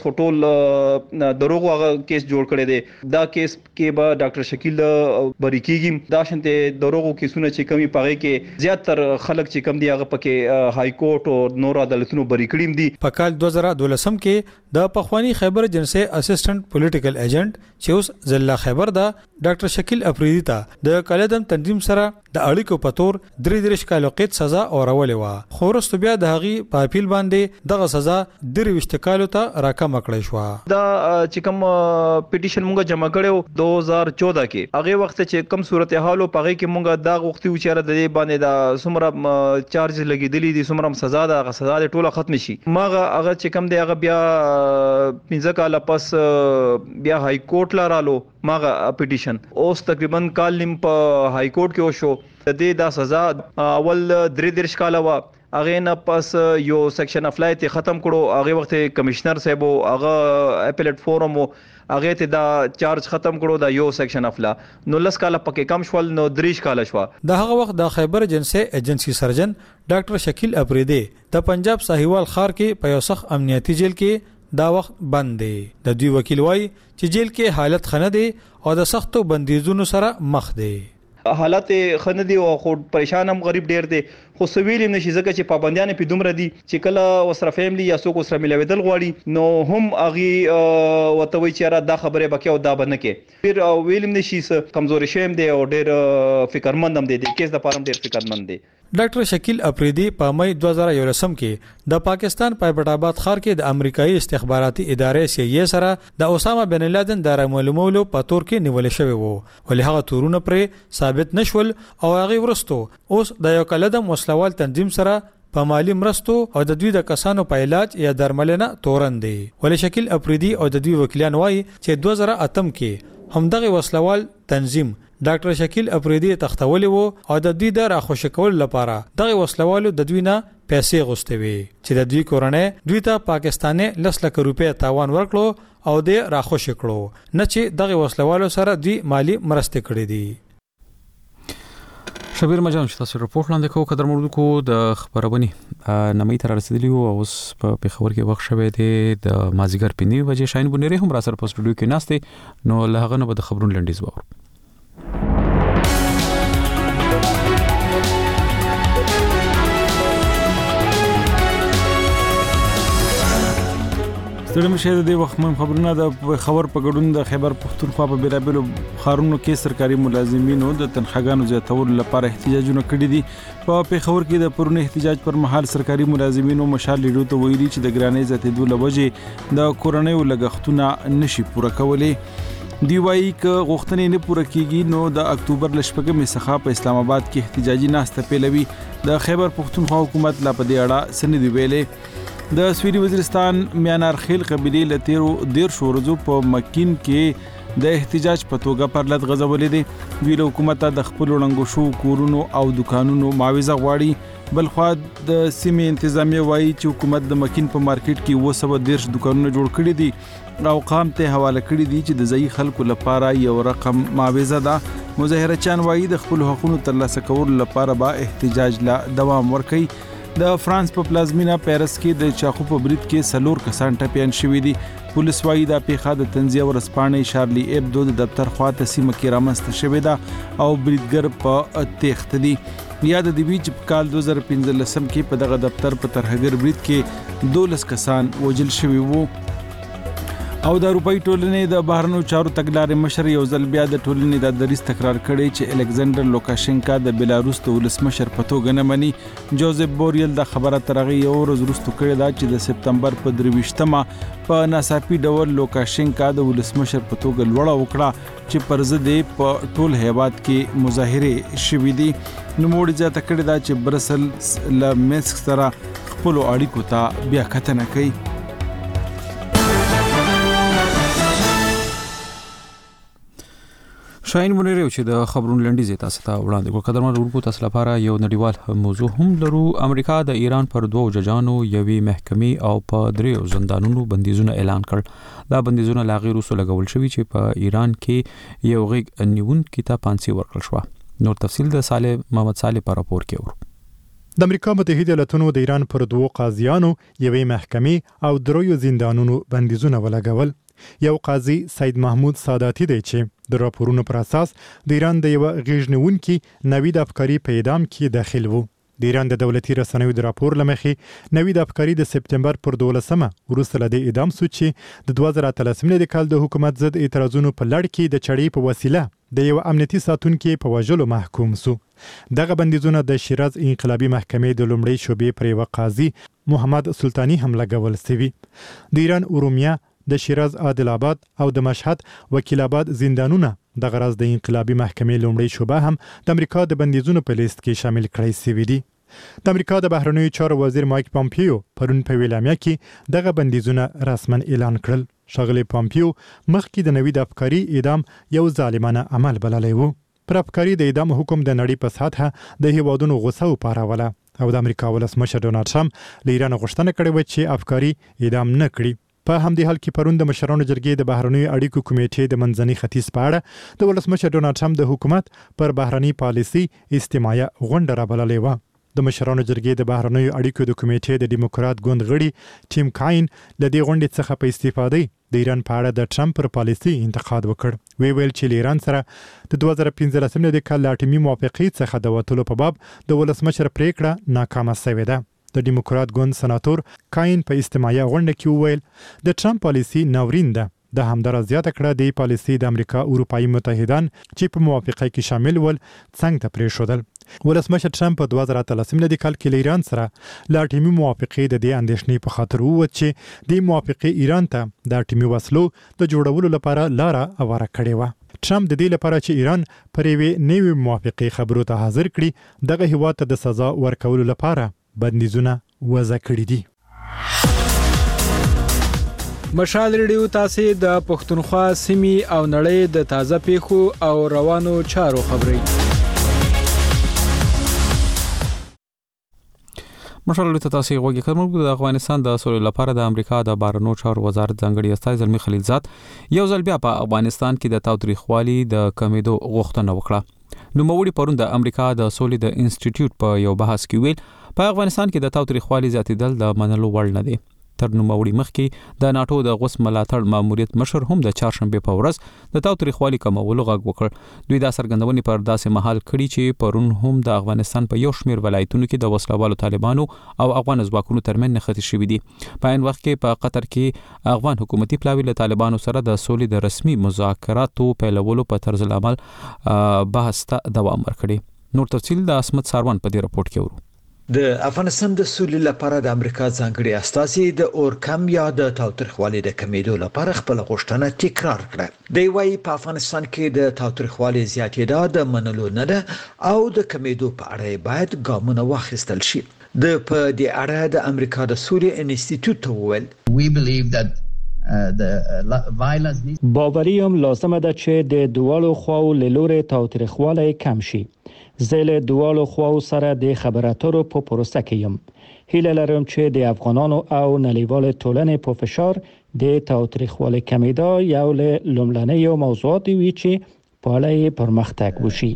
خټول دروغ هغه کیس جوړ کړی دی دا کیس کې به ډاکټر شکیل بری کیږي دا شنته دروغو کیسونه چې کمی پغې کې زیاتر خلک چې کم دی هغه پکې های کورټ او نور عدالتونو بری کړیم دي. په کال 2012 کې د پخوانی خیبر جنسي اسسټنټ پولیټیکل ایجنټ چې اوس ضلع خیبر دا ډاکټر شکیل اپریدي ته د کلدم تنظیم سره د اړیکو په تور 3 کالو قید سزا اورولې و خو وروسته بیا د هغي په اپیل باندې دغه سزا 23 کالو ته راکم کړی شو. دا چې کوم پټیشن مونږه جمع کړو 2014 کې هغه وخت چې کوم صورتحال په هغه کې مونږه دا غوښتي و چې د دې باندې دا سمره چارج لګیدلې دي سمره سزا دا سزا ټوله ختم شي ماغه هغه چې کوم دی هغه بیا 15 کال پس بیا های کورټ لارالو ماغه پټیشن اوس تقریبا کال نیم په های کورټ کې وشو د دې دا سزا اول 3 کال وا هغه نه پس یو سیکشن اف لایت ختم کړو هغه وخت کمشنر صاحب هغه اپیلیټ فورم هغه ته دا چارج ختم کړو دا یو سیکشن اف لا نو لس کال پکې کم شول نو 3 کال شو. د هغه وخت د خیبر جنسي ایجنسی سرجن ډاکټر شکیل اپریدي د پنجاب ساحیوال خار کې په یو سخت امنیتي جیل کې دا وخت بند دی. د دوی وکیل وای چې جیل کې حالت خنه دی او د سختو بندیزونو سره مخ دی. حالت خنه دی او خو پریشان هم غریب ډیر دی خو سویل نشي ځکه چې پابندیان په دومره دي چې کله وسره فیملی یا څوک وسره ملويدل غواړي نو هم اغي وتوي چې را دا خبره بکې او دا بنکه پیر ویلم نشي کمزوري شیم دی او ډیر فکرمند هم دی کیس د پارم ډیر فکرمند دی. ډاکټر شکیل اپریدي په مې 2011 کې د پاکستان په پټ آباد ښار کې د امریکایي استخباراتي ادارې CIA سره د اسامه بن لادن د معلومولو په تور کې نیول شوی وو ولې هغه تورونه پرې ثابت نشول او هغه ورستو اوس د یو کلدم وسلوال تنظیم سره په مالی مرستو او د دوی د کسانو په علاج یا درملنه تورن دي. ولې شکیل اپریدي او د دوی وکیلان وایي چې 2008 کې همدغه وسلوال تنظیم ډاکټر شکیل اپریدي تختولې وو او د دوی د راخوش کول لپاره دغه وسلوالو د دوی نه پیسې غوښتي وي چې د دوی کورنۍ دوی ته پاکستاني 10 لک روپیا تاوان ورکړو او د راخوش کړو نه چې دغه وسلوالو سره دوی مالی مرسته کړې دي. شبیر مجان چې تاسو رپورټ لاندې کوو قدر مردو د خبرونې نمې تر رسیدلی او اوس په پیښور کې وخت شوه دی د مازیګر په 9 بجې شاین بنيري هم را سره په سټوډیو کې ناشته نو له هغه نه به د خبرونو لنډیز وو. ستړي مشه د وخت مهم خبرونه د خبر په ګډون د خیبر پښتونخوا په بیلابلو خارونو کې سرکاري ملازمینو د تنخواګانو زیاتولو لپاره احتجاجونه کړي دي. په پیښور کې د پرون احتجاج پر مهال سرکاري ملازمینو مشال لیډو ته ویلي چې د ګرانۍ زیاتېدو له وجې د کورنیو لګښتونه نشي پوره کولی. دی وايي ک غوښتنې نه پوره کیږي نو د اکتوبر لشپږمې څخه په اسلام آباد کې احتجاجي ناسته پیلوي. د خیبر پښتونخوا حکومت لا په دې اړه سند ویلې. د سویلي وزیرستان میانارخیل قبیلې لتیرو دیر شورزو په مکین کې د احتجاج په توګه پر لټ غځولې دي. دوی له حکومت د خپل وړاندو شو کورونو او دکانونو معاوضه غواړي. بلخوا د سیمې انتظامیه وایي چې حکومت د مکین په مارکیټ کې 213 دکانونه جوړ کړي دي او قام ته حواله کړي دي چې د ځای خلکو لپاره یو رقم معاوضه ده. مظاهره چان وایي د خپل حقوقو ترلاسه کولو لپاره به احتجاج لا دوام ورکړي. د فرانس په پلازمینا پیرس کې د چاخو په برید کې سلور کسان ټپيان شوي دي. پولیس وايي دا پیښه د تنزیه ورسپانې شارلی ایبدو د دفتر خواته سیمه کې رامنځته شوې ده او بریدګر په تېښت دي. یاد دی چې په کال 2015 کې په دغه دفتر په ترهګر برید کې 12 کسان وژل شوي وو. او د اروپאי ټولنې د بهرنیو چارو تګلارې مشر یو ځل بیا د ټولنې د دریس تکرار کړي چې الکساندر لوکاشنکا د بیلاروس د ولسمشر په توګه نه مني. جوزف بوریل د خبره ترغه یو ورځ وروسته کړې ده چې د سپتمبر په 23مه په ناڅاپي ډول لوکاشنکا د ولسمشر په توګه لوړه وکړه چې پر ضد په ټول هیواد کې مظاهره شوې دي. نو موږ ځا تکړه ده چې برسل له منسک سره خپل اړیکو ته بیا کتنه کوي. شاین بنيري چې د خبرونو لنډیز تاسو ته وړاندې کوم قدر مرګو تاسو لپاره یو نړیوال موضوع هم لرو. امریکا د ایران پر 2 ججانو یوې محکمې او په 3 زندانونو بندیزونه اعلان کړ. دا بندیزونه لا غیر وسو لګول شوی چې په ایران کې یو غږ نیون کتاب پانسي ورکړل شو. نور تفصیل د صالح محمد صالح پر راپور کې ورو. د امریکا متحده ایالاتونو د ایران پر 2 قاضیانو یوې محکمې او 3 زندانونو بندیزونه ولګول. یو قاضي سید محمود ساداتی دی چې د راپورونو پر اساس د ایران د یو غیژنونکي نوید افکاری په اعدام کې داخل وو. د ایران د دولتي رسنیو د راپور لمخې نوید افکاری د سپتمبر پر 12مه وروسته له اعدام شو چې د 2013 کال د حکومت ضد اعتراضونو په لړ کې د چړې په وسیله د یو امنیتي ساتونکو په وژلو محکوم شو. دغه بندیزونه د شیراز انقلابی محکمې د لومړي شوبې پر یو قاضي محمد سلطانی هم لګول شوی. د ایران ارومیه د شیراز عادل آباد او د مشهد وکیل آباد زندانونه د غرض د انقلابی محکمې لومړی شوبه هم د امریکا د بندیزونو په لیست کې شامل کړی شوی دی. د امریکا د بهرنیو چارو وزیر مایک پامپیو پرون په ویلامیا کې دغه بندیزونه رسمن اعلان کړل. شغله پامپیو مخکې د نوید افکاری اعدام یو ظالمانه عمل بللی وو. پر افکاری د اعدام حکم د نړۍ په سطحه د هیوادونو غوسه وپاروله او د امریکا ولسمشر ډونالد ټرمپ له ایران غوښتنه کړې و چې افکاری اعدام نه کړي. په همدې حال کې پرون د مشرانو جرګې د بهرنیو اړیکو کمیټې د منځني ختیځ په اړه د ولسمشر ډونالد ټرمپ د حکومت پر بهرنی پالیسي استماعیه غونډه رابللې و. د مشرانو جرګې د بهرنیو اړیکو د کمیټې د ډیموکرات ګوند غړي ټیم کاین له دې غونډې څخه په استفادې د ایران په اړه د ټرمپ پر پالیسي انتقاد وکړ. ویل چې ایران سره د 2015 کال اټومي موافقې څخه د وټولو په باب د ولسمشر پریکړه ناکامه شوې ده. د ډیموکرات ګوند سناتور کاین په استماعیه غونډه کې وویل د ټرمپ پالیسي ناورین ده. د همدارا زیاته کړه د پالیسي د امریکا اروپאי متحدان چې په موافقه کې شامل ول څنګه ته پریښودل. ولسمشر ټرمپ په 2013 کال کې ایران سره لا اټومي موافقه د دې اندېښنې په خاطر ووت چې د موافقه ایران ته د اټومي وسلو د جوړولو لپاره لاره اواره کړې و. ټرمپ د دې لپاره چې ایران پر یوې نوې موافقه خبرو ته حاضر کړي دغه هیواد ته د سزا ورکولو لپاره بندیزونه وضع کړي دي. مشال ریډیو تاسو د پښتونخوا سیمې او نړۍ د تازه پیښو او روانو چارو خبري مشال ته تاسو غوږی کوم د افغانستان د سولې لپاره د امریکا د بهرنیو چارو وزارت ځانګړي استازي زلمی خلیلزاد یو ځل بیا په افغانستان کې د تاوتریخوالي د کمیدو غوښتنه وکړه. نو موړي پرون د امریکا د سولې د انسټیټیوټ په یو بحث کې ویل په افغانستان کې د تاوتریخوالي زیاتیدل د منلو وړ نه دي. تر نوموړي مخکې د ناتو د غوس ملاتړ ماموریت مشر هم د چهارشنبه په ورځ د تاوتریخوالي کمولو غږ وکړ. دوی دا څرګندونې پر داسې مهال کړي چې پرون هم د افغانستان په یو شمېر ولایتونو کې د وسلوالو طالبانو او افغان ځواکونو ترمن نښتې شوې دي. په عین وخت کې په قطر کې افغان حکومتي پلاوی له طالبانو سره د سولې د رسمي مذاکراتو پیلولو په طرز العمل بحث ته دوام ورکړي. نور تفصیل د اسمت ساروان په دې راپورټ کې ورو. د افغانستان د سولې لپاره د امریکا ځانګړي استازي د اورکم یا د تاوتریخوالي د کمیدو لپاره خپل غوښتنه تکرار کړه. دی وايي په افغانستان کې د تاوتریخوالي زیاتېدا د منلو نه ده او د کمیدو په اړه باید ګامونه واخیستل شي. د په دې اړه د امریکا د سولې انسټیټیوټ وویل we believe that باوري هم لازمه ده چې د دوالو خواو له لوري تاوتریخوالی کم شي. زه له دوالو خواو سره د خبرو اترو په پروسه کې یم. هیله لرم چې د افغانانو او نړیوال ټولنې په فشار د تاوتریخوالي کمیدا یو له لومړنیو موضوعاتو وي چې په اړه پرمختګ وشي.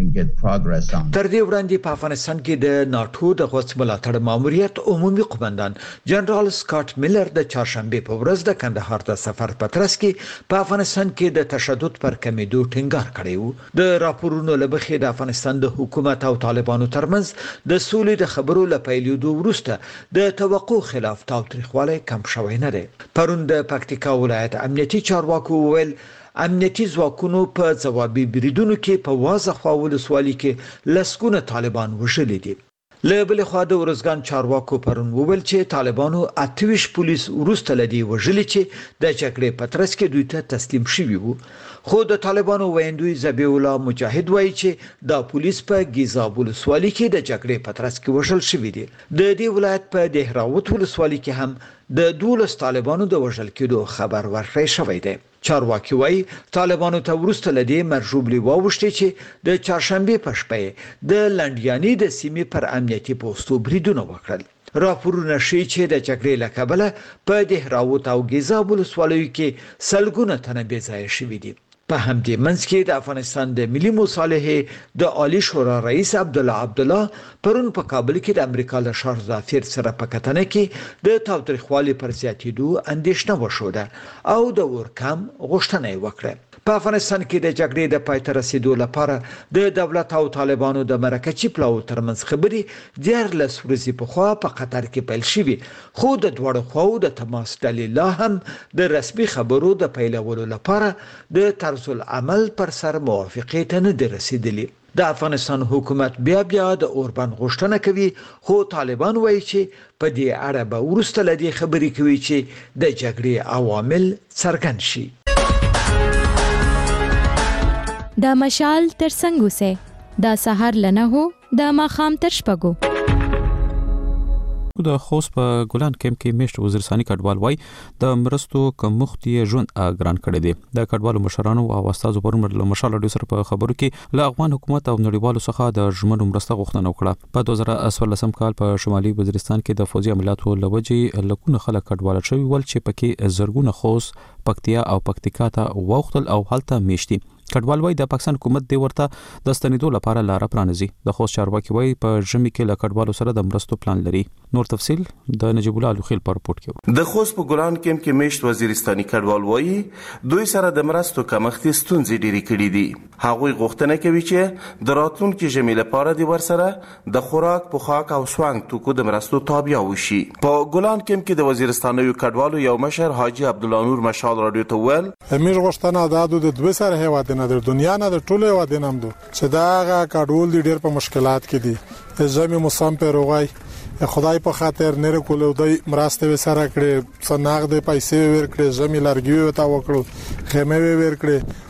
تر دې وړاندې په افغانستان کې د ناتو د غوث ملاتړ ماموریت عمومي قومندان جنرال سکاټ میلر د چهارشنبه په ورځ د کندهار د سفر په ترڅ کې په افغانستان کې د تشدد پر کمیدو ټینګار کړی و. د راپورونو له مخې د افغانستان د حکومت او طالبانو ترمنځ د سولې د خبرو لپیلېدو وروسته د توقع خلاف تاوتریخوالی کم شوی نه دی. پرون د پکتیکا ولایت امنیتي چارواکو وویل امنیتي ځواکونو په ځوابي بریدونو کې په واضح خواول سوالي کې لسګونه طالبان وژلي دي. له بل خوا د ورزګان چارواکو پرون وویل چې طالبانو 28 پولیس ورسته لدی وژلي چې د جګړې په ترڅ کې دوی ته تسلیم شوي وو. خو د طالبانو ویندوی ذبیح الله مجاهد وایي چې د پولیس په گیزاب ولسوالۍ کې د جګړې په ترڅ کې وژل شوي دي. د دې ولایت په دهراوت ولسوالۍ کې هم د 12 طالبانو د وژل کېدو خبر ورکړی شوی دی. چارواکي وایي طالبانو ته ورسته لدی مرجوبلی واوښتي چې د چهارشنبه په شپه د لندیانی د سیمې پر امنیتي پوسټو بریدونه وکړل. راپورونه ښیي چې د جګړې له کبله په دهراوت او گیزاب ولسوالیو کې سلګونه تنه بې ځایه شوي دي. په همدې منځ کې د افغانستان د ملي مصالحې د عالی شورا رئیس عبدالله پرون په کابل کې د امریکا له شاه ظفیر سره په کتنه کې د تاوتریخوالي پر زیاتېدو اندېښنه وښوده او د اورکم غوښتنه یې وکړه. په افغانستان کې د جګړې د پای ته رسیدو لپاره د دولت او طالبانو د مرکزي پلاو ترمنځ خبرې 14 ورځې پخوا په قطر کې پیل شوې، خو د دواړو خواو د تماس دلیل لا هم د رسمي خبرو د پیلولو لپاره د طرز العمل پر سر موافقې ته نه دی رسیدلی. د افغانستان حکومت بیا د اوربان غوښتنه کوي، خو طالبان وایي چې په دې اړه به وروسته له دې خبرې کوي چې د جګړې عوامل څرګند شي. د مشال تر څنګه سه د سحر لنه هو د ماخام تر شپګو. د خوست په ګلان کمپ کې میشت وزیرستاني کډوال وای د مرستو کمښت ژوند ګران کړی دی. د کډوالو مشرانو او استادو پرون له مشال ډیو سره په خبرو کې له افغان حکومت او نړیوالو څخه د ژمنو مرسته غوښتنه وکړه. په 2014 کال په شمالي وزیرستان کې د فوجي عملیاتو لوجې لکونه خلک کډوال شوي ول چې پکې زرګونه خوست، پکتیا او پکتیکا ته وختل او هلته میشتي. کډوال وای د پاکستان حکومت دی ورته د ستنیدو لپاره لار پرانځي. د خوست چارواکي وای په ژمي کې له کډوالو سره د مرستو پلان لري. نور تفصيل د نجیب الله الخیل پر رپورت کې. د خوست په ګلان کمپ کې میشت وزیرستاني کډوال وای دوی سره د مرستو کمښت ستونزې ډېری کړې دي. هغوی غوښتنه کوي چې د راتلونکي ژمي لپاره د ورسره د خوراک، پوښاک او سوانګ توکو د مرستو تابع وشي. په ګلان کمپ کې د وزیرستاني کډوالو یو مشر حاجی عبدالله نور مشال رادیو ته ویل امیر غوښتنه د دوه سره هیواد نه د دنیا نه د ټولو هیواد نه هم دو چې دا کډوال دي ډېر په مشکلات کې دي. ژمي موسم په روغای خدای په خاطر نه کولو د مرسته سره کړې، سناغ د پیسې ورکړې، ژمي لرګي وتا وکړو، خیمه ورکړې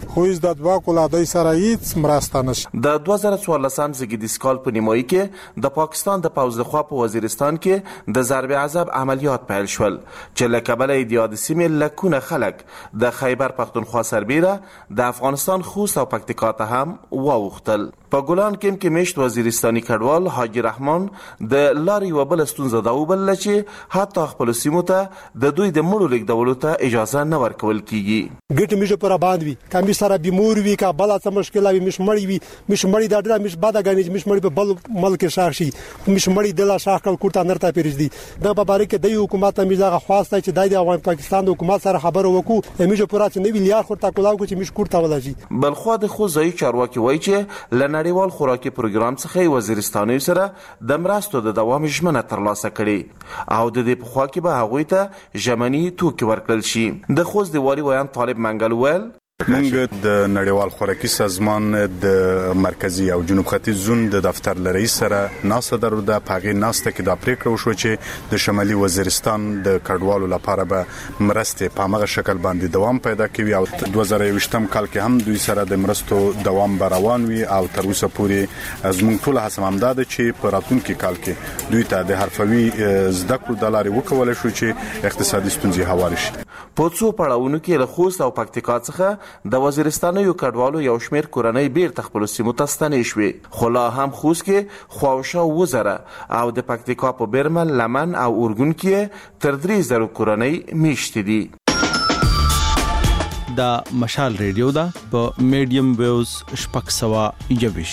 خو هیڅ د دوه کولادای سره هیڅ مرسته نشي. د 2014 زګیدیس کال په نیمایي کې د پاکستان د پوځ لخوا په وزیرستان کې د ضرب عذاب عملیات پیل شول چې له کبله د یاد سیمې لکونه خلک د خیبر پختونخوا سربیره د افغانستان خوست او پکتیکا ته هم واوښتل. په ګولان کې میشت وزیرستاني کډوال حاجی رحمان د لارې وبل ستونزه دا وبل چې حتی خپل سیمو ته د دوی د مړو لیکدولو ته اجازه نه ورکول کیږي. ګټ میشه پر باند وی کمی سره بیمور وی کا بل څه مشکل وی مش مړی دا ډېر مش بادا غنی مش مړی په بل ملک شاخشي مش مړی د لا شاخ کل کوټه نرته پیرځدي د بابارک د حکومت میزه خواسته چې د افغان پاکستان د حکومت سره خبرو وکړو میشه پر چې نوی لیار خورتا کولاو چې مش کوټه ولایي. بلخو د خوځي چارواکي وایي چې لنړیوال خوراکي پروګرام څخه وزیرستاني سره د مرستو د دوام ژمنه ترلاسه کړي او د دې په خوا کې به هغوی ته ژمني توکي ورکړل شي. د خوځ دی والي ویان طالب منګل ویل موږ د نړیوال خوراکي سازمان د مرکزی او جنوب ختیځ زون د دفتر رئیس سره ناسته درو د پاغي ناسته کې د پریکړه وشو چې د شمالي وزیرستان د کډوالو لپاره به مرسته په هغه شکل باندې دوام پیدا کوي او 2020م کال کې هم دوی سره د مرستو دوام روان وي او تر اوسه پورې زموږ ټول هڅه همداده چې په راتلونکي کال کې دوی ته د حرفوي زده کړو د لارې وکول شو چې اقتصادي ستونزې هوار شي. په څو پړاوونو کې له خوست او پکتیکا څخه د وزیرستانیو کډوالو یو شمیر کورنۍ بیرته خپل سیمو ته ستنې شوې خو لا هم خوست کې خواوشا وزره او د پکتیکا په بیرمل لمن او اورګون کې تر 3000 کورنۍ میشتې دي. دا مشال ریډیو دا په میډیم ویوز شپږ سوه یویش.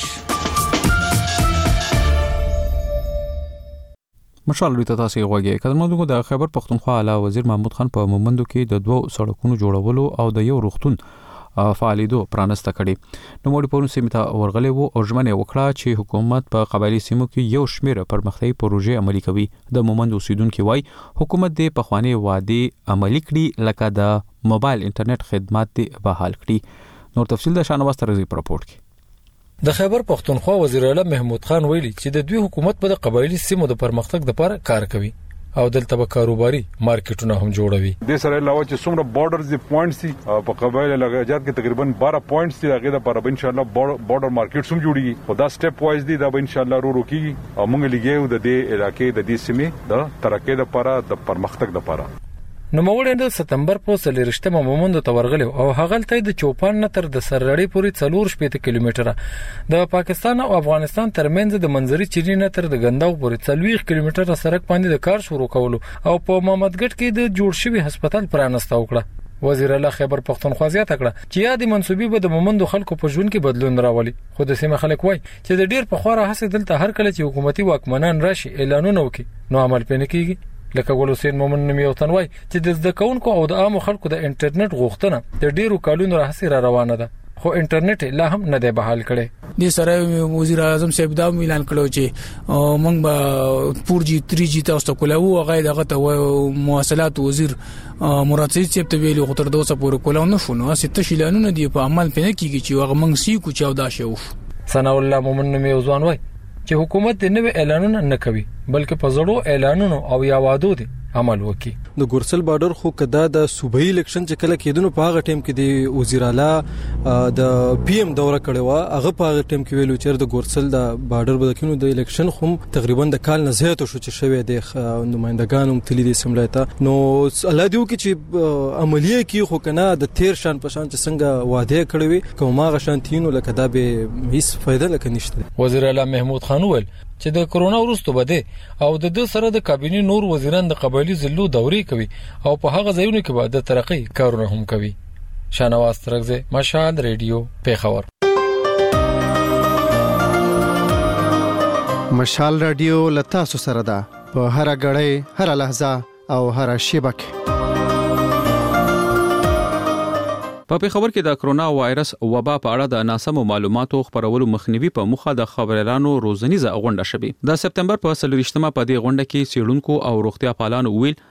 مشال ریته تاسو غوږی کډمندونکو د خیبر پختونخوا اعلی وزیر محمود خان په مومندو کې د دوه سړکونو جوړولو او د یو روغتون فعالیدو پرانسته کړي. نو موږ په سیمه ته ورغلې وو او ژمنه وکړه چې حکومت په قبایلی سیمو کې یو شمېر پرمختیايي پروژې عملي کوي. د مومند اوسیدونکو وای حکومت د پخوانی وعده عملي کړي لکه د موبایل انټرنیټ خدمات دی بحال کړي. نور تفصیل د شانواز ترزی په راپورټ کې. د خیبر پختونخوا وزیر اعلی محمود خان ویلي چې د دوی حکومت په قبایلی سیمو د پرمختګ لپاره کار کوي او دلته به کاروباري مارکیټونه هم جوړوي. د سره علاوه چې څومره بارډرز دی پوینټس دي په قبایل لګاجات کې تقریبا 12 پوینټس دي هغه لپاره به ان شاء الله بارډر مارکیټس هم جوړيږي او دا سټپ وایز دي دا به ان شاء الله ورو کیږي او موږ لګیو د دې علاقې د دې سیمې د ترقې لپاره د پرمختګ لپاره. نو موږ د سپتمبر په 13مه مومند ته ورغلو او هغه ته د چوپان نتر د سرلړۍ پورې 4 کیلومتره د پاکستان او افغانستان ترمنځ د منځري چینی نتر د غنداو پورې 40 کیلومتره سړک باندې د کار شروع کولو او په محمدګټ کې د جوړ شوی هسپتال پرانسته وکړه. وزیر اعلی خیبر پختونخوا زیاته کړه چې یادې منسوبي به د مومند خلکو په ژوند کې بدلون راولي. خو د سیمه خلک وای چې د ډیر په خوره هڅه دلته هر کله چې حکومتي واکمنان راشي اعلانونه وکړي نو عمل پېنه کیږي. لکه ګل حسین مومن نوم یو تنوي چې د ځدکونکو او د عام خلکو د انټرنیټ غوښتنه د ډیرو کالونو راهسي را روانه ده خو انټرنیټ لا هم نه دی بحال کړي. د سره وزیر اعظم صاحب دا اعلان کړو چې موږ به 4G 3G تاسو ته کولاو هغه دغه ته مواصلات وزیر مراد سید صاحب ته ویلو خو تر دوسه پورې کولاو نه شو. نو ست شیلانونه دی په عمل پنه کیږي چې هغه موږ سی کو چاو دا شو. ثنا الله مومن نوم یو ځوان وای چې حکومت د نوې اعلانونه نه کوي بلکې په زړو اعلانونو او یا وادو دي عمل وکي. د ګورسل بارډر خو کدا د صوبایي الیکشن چې کله کېدنو په هغه ټیم کې د وزیر اعلی د پی ام دوره کړې و هغه په هغه ټیم کې ویلو چې د ګورسل د بارډر بدکینو د الیکشن خو تقریبا د کال نه زیات شو چې شوی د نمائندګانو تللی د سملایته. نو الله دیو کې چې عملیه کې خو کنه د تیر شان په شان چې څنګه وعده کړې وي کومه غشانتینو لکه دا به هیڅ فائدہ لکه نشته. وزیر اعلی محمود خان ویل چې د کرونا وروسته بده او د سره د کابینه نور وزیران د قبایلی ضلعو دورې کوي او په هغه ځایونو کې به د ترقی کارونه هم کوي. شانواز ترغزه مشال ریډیو پیښور. مشال ریډیو لتا سره ده په هر غړې هر لحظه او هر شیبه کې. په پیښور کې د کرونا وایرس وبا په اړه د ناسمو معلوماتو خبرولو مخنیوي په مخه د خبريالانو روزنیزه غونډه شوه. د سپتمبر په 23مه په دې غونډه کې سیړونکو او روغتیا پالانو ویل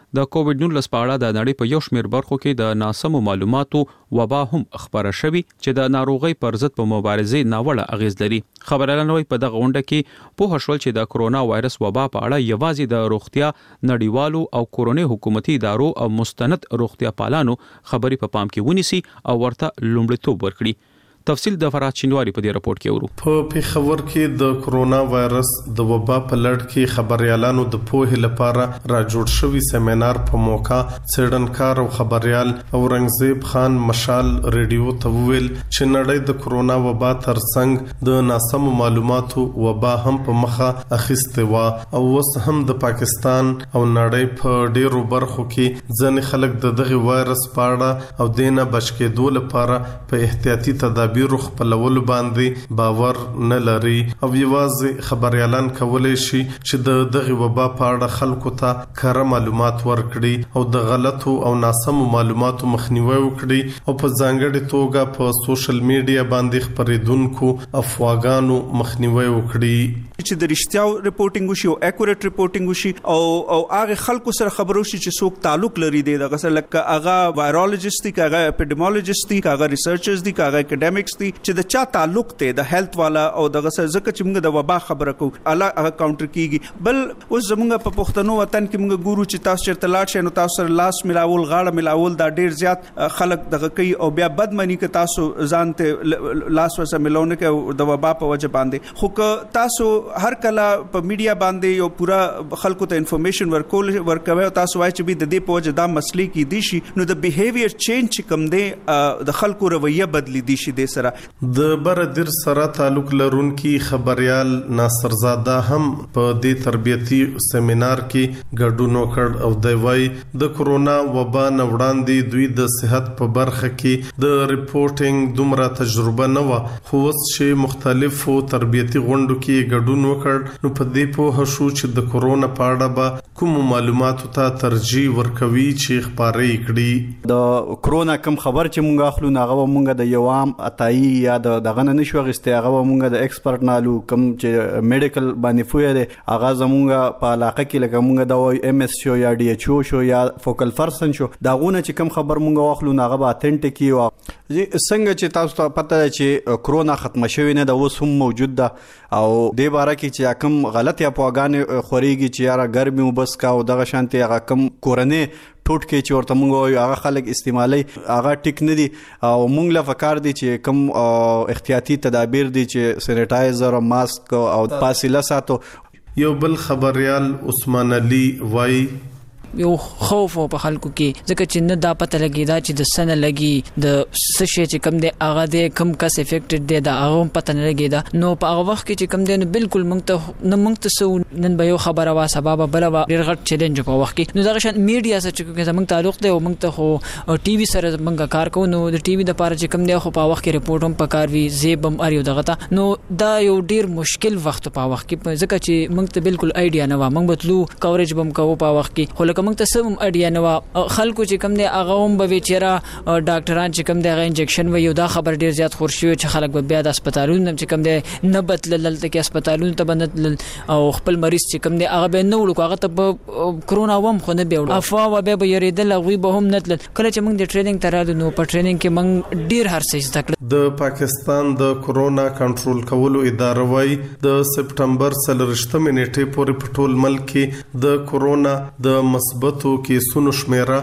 د کووډ-19 په اړه د نړۍ په یو شمېر برخو کې د ناسمو معلوماتو وبا هم خبره شوې چې د ناروغۍ پر ضد په مبارزې ناوړه اغیز لري. خبريالان وايي په دغه غونډه کې په هوښول چې د کرونا وایرس وبا په اړه یوازې د روغتیا نړیوالو او کورونی حکومتي ادارو او مستند روغتیا پالانو خبري په پام کې ونیسي او ورته لومړیتوب ورکړي. تفصیل د فرات شینواری په دې راپورټ کې ورو. په پیښور کې د کرونا وایرس د وبا په لړ کې خبريالانو د پوهې لپاره را جوړ شوی سیمینار په موقع څېړنکار او خبريال اورنګزیب خان مشال ریډیو ته ویل چې نړۍ د کرونا وبا ترڅنګ د ناسم معلوماتو وبا هم په مخه اخیسته و او اوس هم د پاکستان او نړۍ په ډیرو برخو کې ځنې خلک د دغه وایرس په اړه او دینه بچ کېدو لپاره په احتیاطي تدابیر خپلول باندې باور نه لري او یوازې خبريالان کولای شي چې د دغه وبا په اړه خلکو ته کره معلومات ورکړي او د غلطو او ناسم معلوماتو مخنیوي وکړي او په ځانګړي توګه په سوشل میډیا باندې خبرېدونکو افواګانو مخنیوي وکړي چې د رښتیاو ریپورټینګ وشي او اکورټ ریپورټینګ وشي او هغه خلکو سره خبرو شي چې څوک تعلق لري دغه سره لکه هغه وایرولوژیست دي هغه اپیډیمولوژیست دي هغه ریسرچرز دي هغه اکیډمیکس دي چې د چا تعلق ته د هیلث والا او دغه سره ځکه چې موږ د وبا خبره کوو الله هغه کاونټر کیږي بل اوس زموږ په پښتنو وطن کې موږ ګورو چې تاسو چیرته لاړ شئ نو تاسو سره لاس ملاول غاړه ملاول دا ډیر زیات خلک دغه کوي او بیا بدمنی کې تاسو ځان ته لاس ورسره ملونه کې د وبا په وجه باندې خو که تاسو هر کله په میډیا باندې یو پورا خلکو ته انفارمیشن ورکوي او تاسو وایي چې د دې په وجه دا مسلې کې دي شي نو د بیهیویر چینج چې کوم دی د خلکو رویه بدلی دي شي د سره د بردر سره تعلق لرونکي خبريال ناصر زاده هم په دې تربیتی سیمینار کې ګډون وکړ او د وای د کرونا وبا نه وړاندې دوی د صحت په برخه کې د ریپورټینګ دومره تجربه نه و خو چې مختلفو تربیتی غونډو کې ګډون وکړ نو په دې په هشو چې د کرونا په اړه به کوم معلوماتو ته ترجیح ورکوي چې خبري کړي د کرونا کوم خبر چې مونږ اخلو ناغه مونږ د یو عام اتای یا دغه نه نشو غسته هغه مونږ د ایکسپرت نالو کوم چې میډیکل باندې فوی دی هغه زمونږ په علاقه کې لکه مونږ د ام اس شو یا ډي ایچ او شو یا فوکل پرسن شو داغونه چې کوم خبر مونږ واخلو ناغه به اتنټیک یو څنګه چې تاسو ته پته ده چې کرونا ختم شوی نه د اوس هم موجود ده او د باره کې چې کوم غلط یا پوغان خوريږي چې یاره ګرمي وبس کا او دغه شانتي هغه کوم کورنۍ ټوټ کې چې ورته مونږ وایو هغه خلک استعمالي هغه ټیک نه دي او مونږ لا فکر دي چې کوم احتیاطي تدابیر دي چې سینیټایزر او ماسک او فاصله ساتو. یو بل خبريال عثمان علي وای یو خوف په خلکو کې ځکه چې نه دا پته لګی دا چې د سنه لګي د سشي چې کم دی هغه د کم کس افیکټډ دی دا هغه پته نه لګی دا نو په هغه وخت کې چې کم دی نو بالکل مونږ ته نن به یو خبره وا سبب بل ډیر غټ چیلنج په وخت کې نو دا شان میډیا سره چې زموږ تعلق دی او مونږ ته خو ټي وي سره مونږ کار کوو نو د ټي وي د پاره چې کم دی خو په وخت کې ریپورت هم پکار وی زیبم اریو دغه ته نو دا یو ډیر مشکل وخت په وخت کې ځکه چې مونږ ته بالکل آیډیا نه و مونږ بتلو کوریج بم کوو په وخت کې خو لکه مونږ ته سم اډیا نو خلکو چې کم دی هغه هم به چیرې ډاکټران چې کم دی هغه انجکشن وي دا خبر ډیر زیات خور شوی چې خلک به بیا د هسپتالونو چې کم دی نه بتلل ته کې هسپتالونو ته بندل او خپل مریض چې کم دی هغه به نه وړو هغه ته کرونا وم خو نه به افوا و به یریدل غوي به هم نتل کله چې موږ د ټریننګ ترادو نو په ټریننګ کې موږ ډیر هر څه زده کړل. د پاکستان د کرونا کنټرول کولو اداره وايي د سپټمبر 30 نیټې پورې په ټول ملک کې د کرونا د مثبتو کیسونو شمیره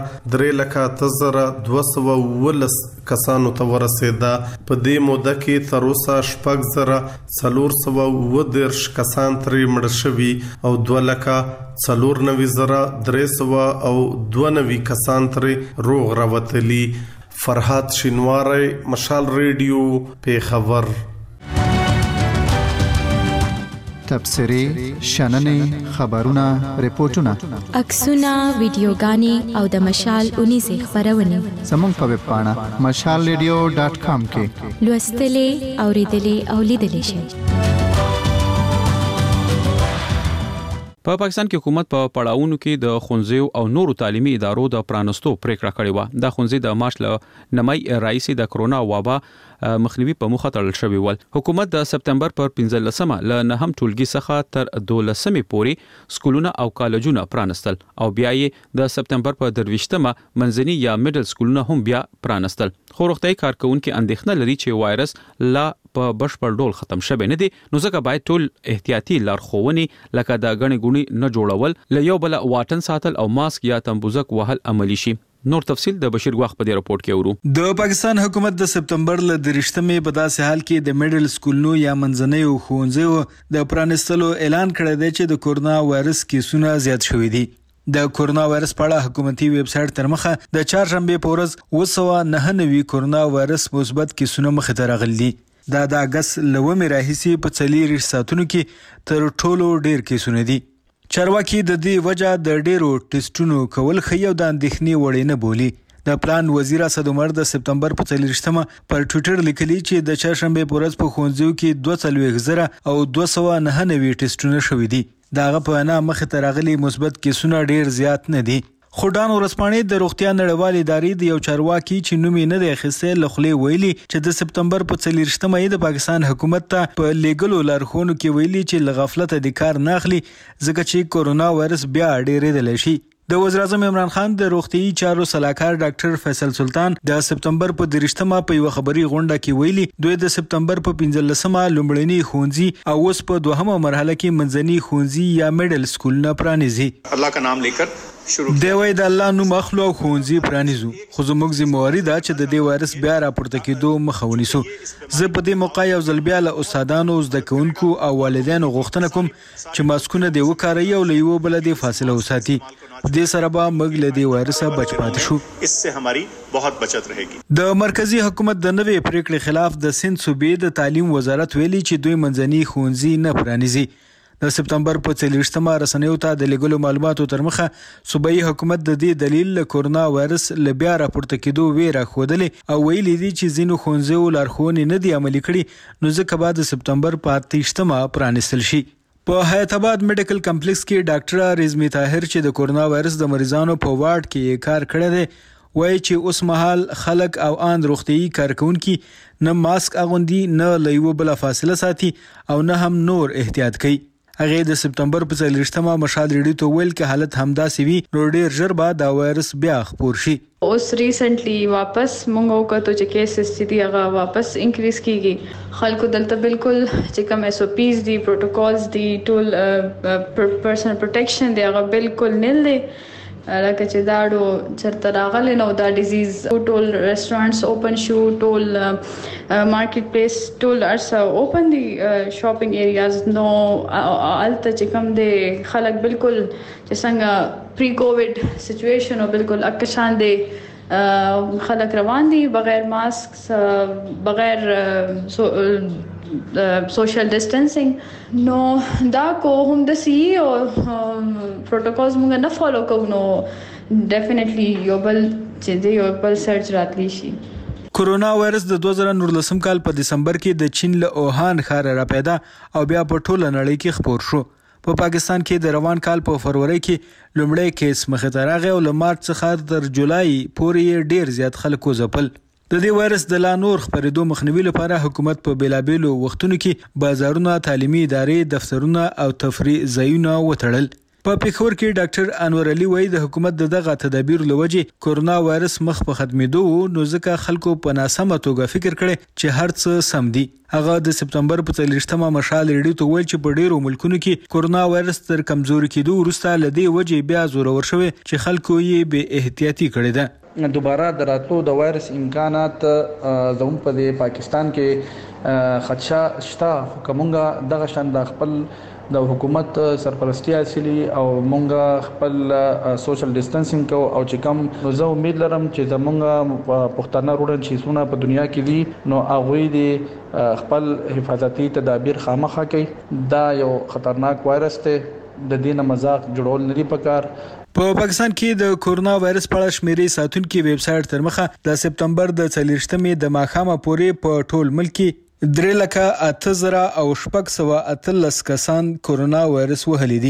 3,212 کسانو ته ورسېده. په دې موده کې تر اوسه 4,410 کسان ترې مړ شوي او 2,94,392 کسان ترې روغ راوتلي. فرحات شینواری مشال ریډیو پیښور. تبصرې شننې خبرونه ریپورتونه عکسونه ویډیوګانې او د مشال 19 خبرونه زموږ په ویب پاڼه mashalradio.com کې لوستلې اوریدلې او لیدلې شئ. په پاکستان کې حکومت په پړاوونو کې د خونځو او نورو تعلیمي ادارو د پرانستو پریکړه کړې و. د خونځې د مارچ ل نمای رئیس د کرونا وبا مخنیوي په موخه تړل شوی ول. حکومت د سپتمبر پر 15مه ل نهم ټولګي څخه تر 12مه پورې سکولونه او کالجونه پرانستل او بیا یې د سپتمبر په 23مه منځني یا میډل سکولونه هم بیا پرانستل. خو روغتي کارکونکو اندېښنه لري چې وایرس لا په بشپړ ډول ختم شوی نه دی، نو ځکه باید ټول احتیاطي لارښوونې لکه د غنې غونی نه جوړول، ل یو بل واټن ساتل او ماسک یا تنبوزک وهل عملی شي. نور تفصیل د بشیر غواخ په دې رپورت کې ورو. د پاکستان حکومت د سپتمبر ل 23مې په داسې حال کې د میډل سکولونو یا منځنیو ښوونځیو د پرانستلو اعلان کړی دی چې د کورونا وایرس کیسونه زیات شوي دي. د کورونا وایرس په اړه حکومتي ویب سټ تر مخه د چهارشنبه په ورځ 299 کورونا وایرس مثبت کیسونه مخ ته راغلي دي. دا د اگست لومې راهیسې په 40 ساعتونو کې تر ټولو ډیر کیسونه دي. چارواکي د دې وجہ د ډیرو ټیسټونو کول خیو د اندېښنې وړ نه بولی. د پلان وزیر اسد عمر د سپتمبر په 40مه پر ټوئیټر لیکلی چې د چهارشنبه په ورځ په ښوونځیو کې 42,000 او 299 ټیسټونه شوي دي. داغه په انا مخ ته راغلي مثبت کیسونه ډیر زیات نه دي. خډان ورسپانې د روغتیا نړیوال ادارې د یو چارواکي چې نوم یې نه دی اخیستی له خولې ویلي چې د سپتمبر په 40مه د پاکستان حکومت ته په لیګلو لارښوونو کې ویلي چې له غفلته د کار نه اخلي ځکه چې کورونا وایرس بیا ډیرېدلی شي. د وزیر اعظم عمران خان د روغتیايي چارو صلاحکار ډاکټر فیصل سلطان د سپتمبر په 30مه په یو خبري غونډه کې ویلي دوی د سپتمبر په 15مه لومړني ښوونځي او اوس په دوهمه مرحله کې منځني ښوونځي یا میډل سکولونه پرانیزي. الله کا نام لیکر دی وای د الله نوم اخلو او ښوونځي پرانیزو، خو زموږ ذمہواری ده چې د دې وایرس بیا راپورته کېدو مخه ونیسو. زه په دې موقع یو ځل بیا له استادانو، زده کوونکو او والدینو غوښتنه کوم چې ماسکونه دې وکاروي او له یو بل دې فاصله وساتي. دې سره به موږ له دې وایرس بچ پاتې شو. اس سے ہماری بہت بچت رہے گی. د مرکزی حکومت د نوې پریکړې خلاف د سند صوبې د تعلیم وزارت ویلي چې دوی منځني ښوونځي نه پرانیزي. د سپتمبر په 40مه رسنیو ته د لیګلو معلوماتو تر مخه صوبایي حکومت د دې دلیل له کورونا وایرس له بیا راپورته کېدو ویره ښودلې او ویلي دي چې ځینو ښوونځیو لارښوونې نه دي عملي کړي، نو ځکه به د سپتمبر په 28مه پرانیستل شي. په حیات آباد میډیکل کمپلیکس کې ډاکټره رزمي طاهر چې د کورونا وایرس د مریضانو په وارډ کې کار کړی دی وایي چې اوس مهال خلک او ان روغتيایي کارکونکي نه ماسک اغوندي، نه له یو بل فاصله ساتي او نه هم نور احتیاط کوي. هغه د سپتمبر په 40مه مشال ریډیو ته ویل کې حالت همداسې وي نو ډیر ژر به دا وایرس بیا خپور شي. اوس ریسنټلی واپس مونږ وکړو چې کیسز چې هغه واپس انکریز کیږي. خلکو دلته بالکل چې کوم اس او پیز دي، پروتوکولز دي، ټول پرسنل پروټیکشن دی هغه بالکل نل دی. لکه چې داړو چرته راغلی نو دا ډیزیز ټول ریسټورانټس اوپن شو، ټول مارکیټ پلیس ټول ارسه اوپن دي، شاپینګ ایریاز نو الته چې کوم دی خلک بالکل چې څنګه پری کووډ سچویشن او بالکل اکشان دی خلک روان دي بغیر ماسک، بغیر سوشل ډسټنسینګ. نو دا کو هم د سی او پروتوکولز موږ نه فالو کوو نو ډیفینیټلی یو بل چې دی یو بل سرچ راتلی شي. کورونا وایرس د 2019 کال په دسمبر کې د چین له اوهان ښار را پیدا او بیا په ټوله نړۍ کې خپور شو. په پاکستان کې د روان کال په فروری کې لومړی کیس مخې ته راغی او له مارچ څخه تر جولای پورې ډیر زیات خلکو ځپل. د دې وایرس د لا نور خپرېدو مخنیوي لپاره حکومت په بیلابېلو وختونو کې بازارونه، تعلیمي ادارې، دفترونه او تفریح ځایونه وتړل. په پېښور کې ډاکټر انور علي وایي د حکومت دغه تدابیر لوجې کورونا وایرس مخ په ختمېدو نو ځکه خلکو په ناسمه توګه فکر کړي چې هر څه سم دي. هغه د سپتمبر په 40مه مشال ریډیو ته ویل چې په ډیرو ملکونو کې کورونا وایرس تر کمزوري کېدو وروسته له دې وجې بیا زورور شوی چې خلکو یې بې احتیاطي کړې ده. دوباره د راتلو د وایرس امکانات زموږ په پاکستان کې خدشه شته، کومه دغه شان د خپل د حکومت سرپرستی حاصلي او مونږ خپل سوشل ډسټنسینګ کو او چې کوم زه امید لرم چې زمونږ پښتانه روډن چې سونه په دنیا کې دي نو هغه دې خپل حفاظتي تدابیر خامخا کوي. دا یو خطرناک وایرس ته د دینه مزاق جوړول نه دی پکار. په پاکستان کې د کورونا وایرس په اړه شمیرې ساتونکو ویب سټ تر مخه د سپتمبر د 40مې د ماښامه پورې په ټول ملک کې 3,08,018 کسان کورونا وایرس وهلي دي.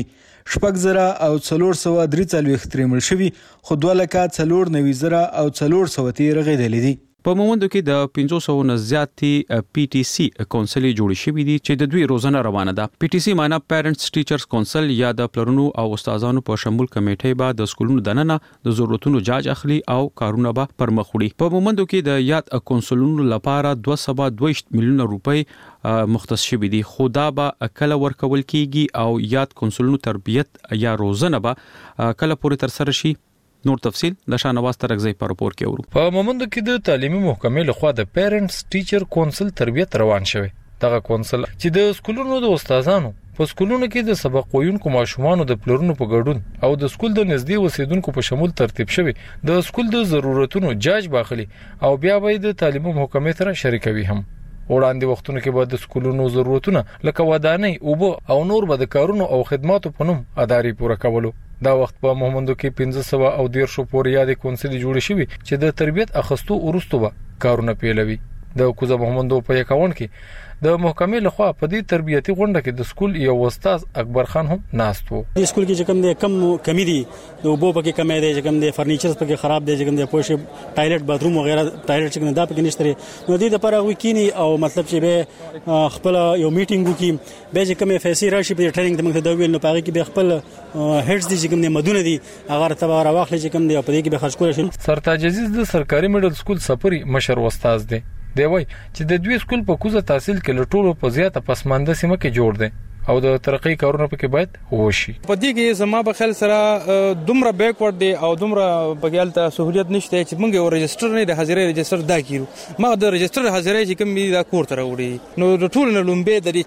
4,443 ترې مړ شوي خو 2,490,000 او 400 رغېدلې دي. په مومندو کې د 500 نه زیاتې پی ټي سي کونسل جوړ شوې دي چې د دوی روزنه روانه ده. پی ټي سي معنی پیرنټس ټیچرز کونسل یا د پلرونو او استادانو په شمول کمیټې به د سکولونو دننه د ضرورتونو جاج اخلي او کارونه به پرمخ وړي. په مومندو کې د یاد کونسلونو لپاره 222 میلیون روپۍ مختص شوي دي خو دا به کله ورکول کیږي او یاد کونسلونو تربیت یا روزنه به کله پورې تر سره شي. نور تفصیل د شانواز ترغزی په راپور کې ورو. په مومندو کې د تعلیمي محکمې لخوا د پیرنټس ټیچر کونسل تربیت روان شوی. دغه کونسل چې د سکولونو د استادانو په سکولونو کې د سبق ویونکو ماشومانو د پلرونو په ګډون او د سکول د نږدې اوسیدونکو په شمول ترتیب شوی د سکول د ضرورتونو جاج باخلي او بیا به د تعلیمي محکمې سره شریکوي هم. وړاندې وختونو کې به د سکولونو ضرورتونه لکه ودانۍ اوبه او نور به د کارونو او خدماتو په نوم اداري پوره کولو. دا وخت په مومندو کې 1510 پورې یادې کونسل جوړ شوي چې د تربیت اخستو وروسته به کارونه پیلوي. د کوزه مومندو په 51 کې د محکمې لخوا په دې تربیتي غونډه کې د سکول یو استاد اکبر خان هم ناست وو. د سکول کې کم کمی دي د اوبو پکې کمی دي چې کوم د فرنیچرز پکې خراب دي چې کوم د پوښ ټایلټ باتروم وغیرہ ټایلټ چې دا پکې نشته نو دې لپاره وکینی او مطلب چې به خپل یو میټینګ وکي به چې کوم فیسي راشي په ټریننګ د موږ د ویل نو پاره کې به خپل هډز دي چې کوم د مدونه دي هغه تبع راوخلي چې کوم دی په دې کې به خرج کول شي. سرتاج عزیز د سرکاري میډل سکول سپری مشر استاد دی. دی وای چې د دوی سکول په کوزه تحصیل کې لټولو په زیاته پسمانده سیمه کې جوړ دی او د ترقی کارونه پکې باید وشي. په دې کې زما په خیال سره دومره بیکورډ دی او دومره بګیال ته سہولیت نشته چې موږ یو رجستر نه د حاضرۍ رجستر دا کیرو. ما د رجستر حاضرۍ چې کوم دا کور تر وړي نو د ټول نه لومبه د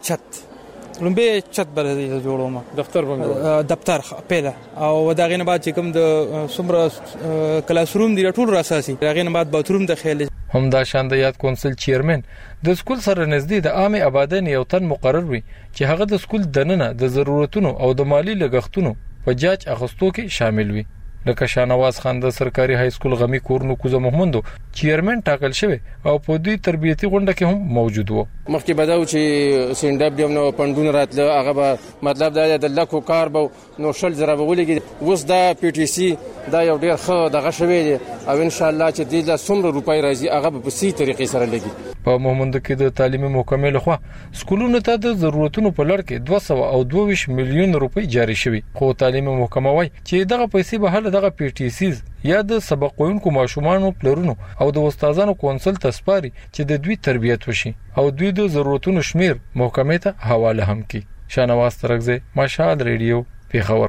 لومبه چت بل جوړوم دفتر باندې دفتر پیله او دا غینه بعد چې کوم د سمره کلاس روم دی ټول را اساسي غینه بعد باتروم د خیال هم دا شان د یاد کونسل چیرمن د سکول سره نږدې د عامه آبادین یو تن مقرر وي چې هغه د سکول دننه د ضرورتونو او د مالی لګښتونو په جاج اخستو کې شامل وي. لکه شانواز خان د سرکاري های سکول غمی کورنو کوزه محمدو چیرمن ټاکل شوی او په دې تربیتي غونډه کې هم موجود وو. مخکې بداو چې سینډاپ دی نو پندون راتله هغه به مطلب دا د لکو کار به نو شل زره بغولېږي اوس دا پی ټی سی دا یو ډیر ښه دغه شوی دی او ان شاء الله چې د څومره روپۍ راځي هغه په سي طریقې سره لګي. په مومندو کې د تعلیمي محکمې لخوا سکولونو ته د ضرورتونو په لړ کې 222 میلیون روپۍ جاری شوي خو تعلیمي محکمه وایي چې دغه پیسې به هله دغه پی ټی سیز یا د سبق ویونکو ماشومانو پلرونو او د استادانو کونسل تسپاري چې د دوی تربیت وشي او دوی د ضرورتونو شمیر محکمې ته حواله هم کړي. شانواز ترغزه مشال ریډیو پیښور.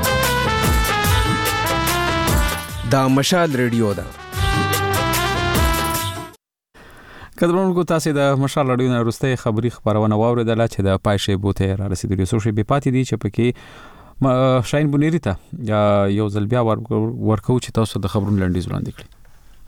دا مشال ریډیو ده. کډرونکو تاسو د مشال رادیو نه وروسته خبري خبرونه واوریدله چې د پایشه بوته را رسیدلی سوشي به پاتې دي چې پکې شاین بنيري ته یو ځل بیا ورکو چې تاسو د خبرونو لنډیز وړاندې کړئ.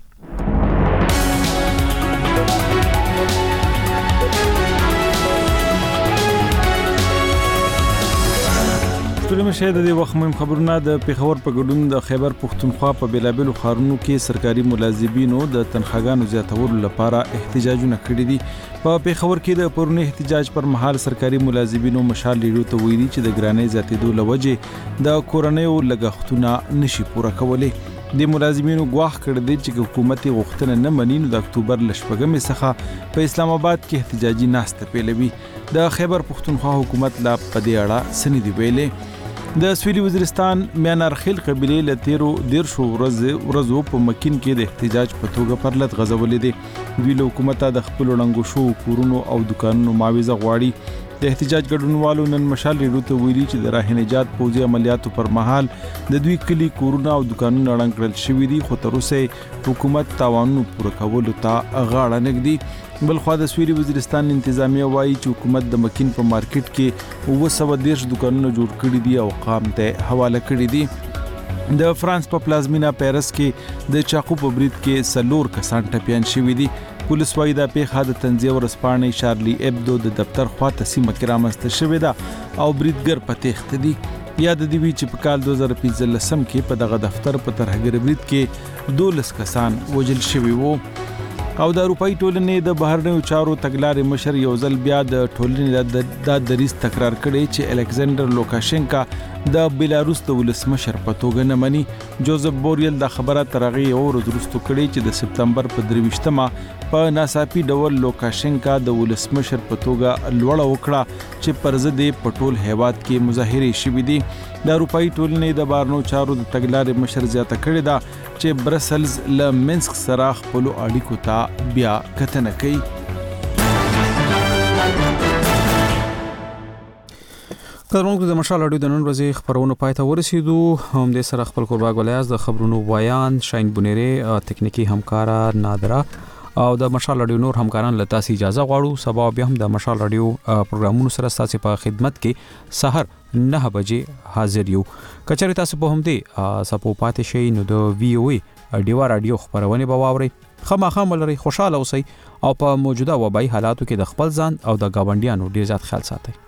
ټولنه شه د وخت مهم خبرونه د پیښور په ګډون د خیبر پښتونخوا په بیلابل خارونو کې سرکاري ملازمینو د تنخواګانو زیاتولو لپاره احتجاجونه کړي دي. په پیښور کې د پرونی احتجاج پر مهال سرکاري ملازمینو مشال لیدو ته ویلي چې د ګرانۍ زیاتېدو لوجه د کورنیو لګښتونه نشي پوره کولای. د ملازمینو ګواښ کړی دی چې حکومت غوښتنه نه مني نو د اکتوبر لشپږمې څخه په اسلام آباد کې احتجاجي ناسته پیلوي. د خیبر پښتونخوا حکومت لا په دې اړه سندې ویلې. د سویلي وزیرستان میانارخیل قبیلې له 13 ورځو په مکین کې د احتجاج په توګه پرلط غځولې دي. دوی له حکومت د خپل وړاندو شو کورونو او دکانونو معاوضه غواړي. د احتجاج ګډونوالو نن مشال لیدو ته ویلي چې د راه نجات پوځي عملیاتو پر مهال د دوی کلی کورونه او دکانونه اړنګ کړل شوي دي خو تر اوسه حکومت تاوانونو پوره کولو ته غاړه نږدي. بل خو د سویلي وزیرستان انتظامیه وایي چې حکومت د مکین په مارکیټ کې 210 دکانونه جوړ کړي دي او قام ته حواله کړي دي. د فرانس په پلازمینا پیرس کې د چاقو په برید کې سلور کسان ټپیان شوي دي. پولیس وايي دا پیښه د تنزیه ورسپانې شارلی ابدو د دفتر خواته سیمه کې رامنځته شوې ده او بریدګر په تېښته دي. یاد دی وی چې په کال 2015 کې په دغه دفتر په ترهګر برید کې 12 کسان وژل شوي وو. او د اروپאי ټولنې د بهرنیو چارو تګلارې مشر یو ځل بیا د ټولنې د دریځ تکرار کړي چې الکساندر لوکاشنکا د بیلاروس د ولسمشر په توګه نه مني. جوزف بوریل د خبره ترغه یو ورځ وروسته کړي چې د سپتمبر په 23مه په ناڅاپي ډول لوکاشنکا د ولسمشر په توګه لوړه وکړه چې پر ضد په ټول هیواد کې مظاهرې شوې دي. د اروپאי ټولنې د بهرنیو چارو د تګلارې مشر زیاته کړې ده چې برسلز له منسک سره خپل اړیکو ته بیا کتنه کوي. قدرمنو د مشال اډیو د نن ورځې خبرونو پای ته ورسېدو. هم د سره خپل قربا غولیاز د خبرونو بیان شاین بونیره تکنیکی همکارا نادرا او د مشال اډیو نور همکاران له تاسو اجازه غواړو. سبا بیا هم د مشال اډیو پروګرامونو سره تاسو په خدمت کې سحر 9 بجې حاضر یو. کچری تاسو په هم دی سپو پاتې شي نو د وی او ای ډیوا رادیو خبرونه به واوري. خامخا ملري خوشاله اوسئ او په موجوده وبای حالاتو کې د خپل ځان او د گاونډیانو ډیر زیات خیال ساتئ.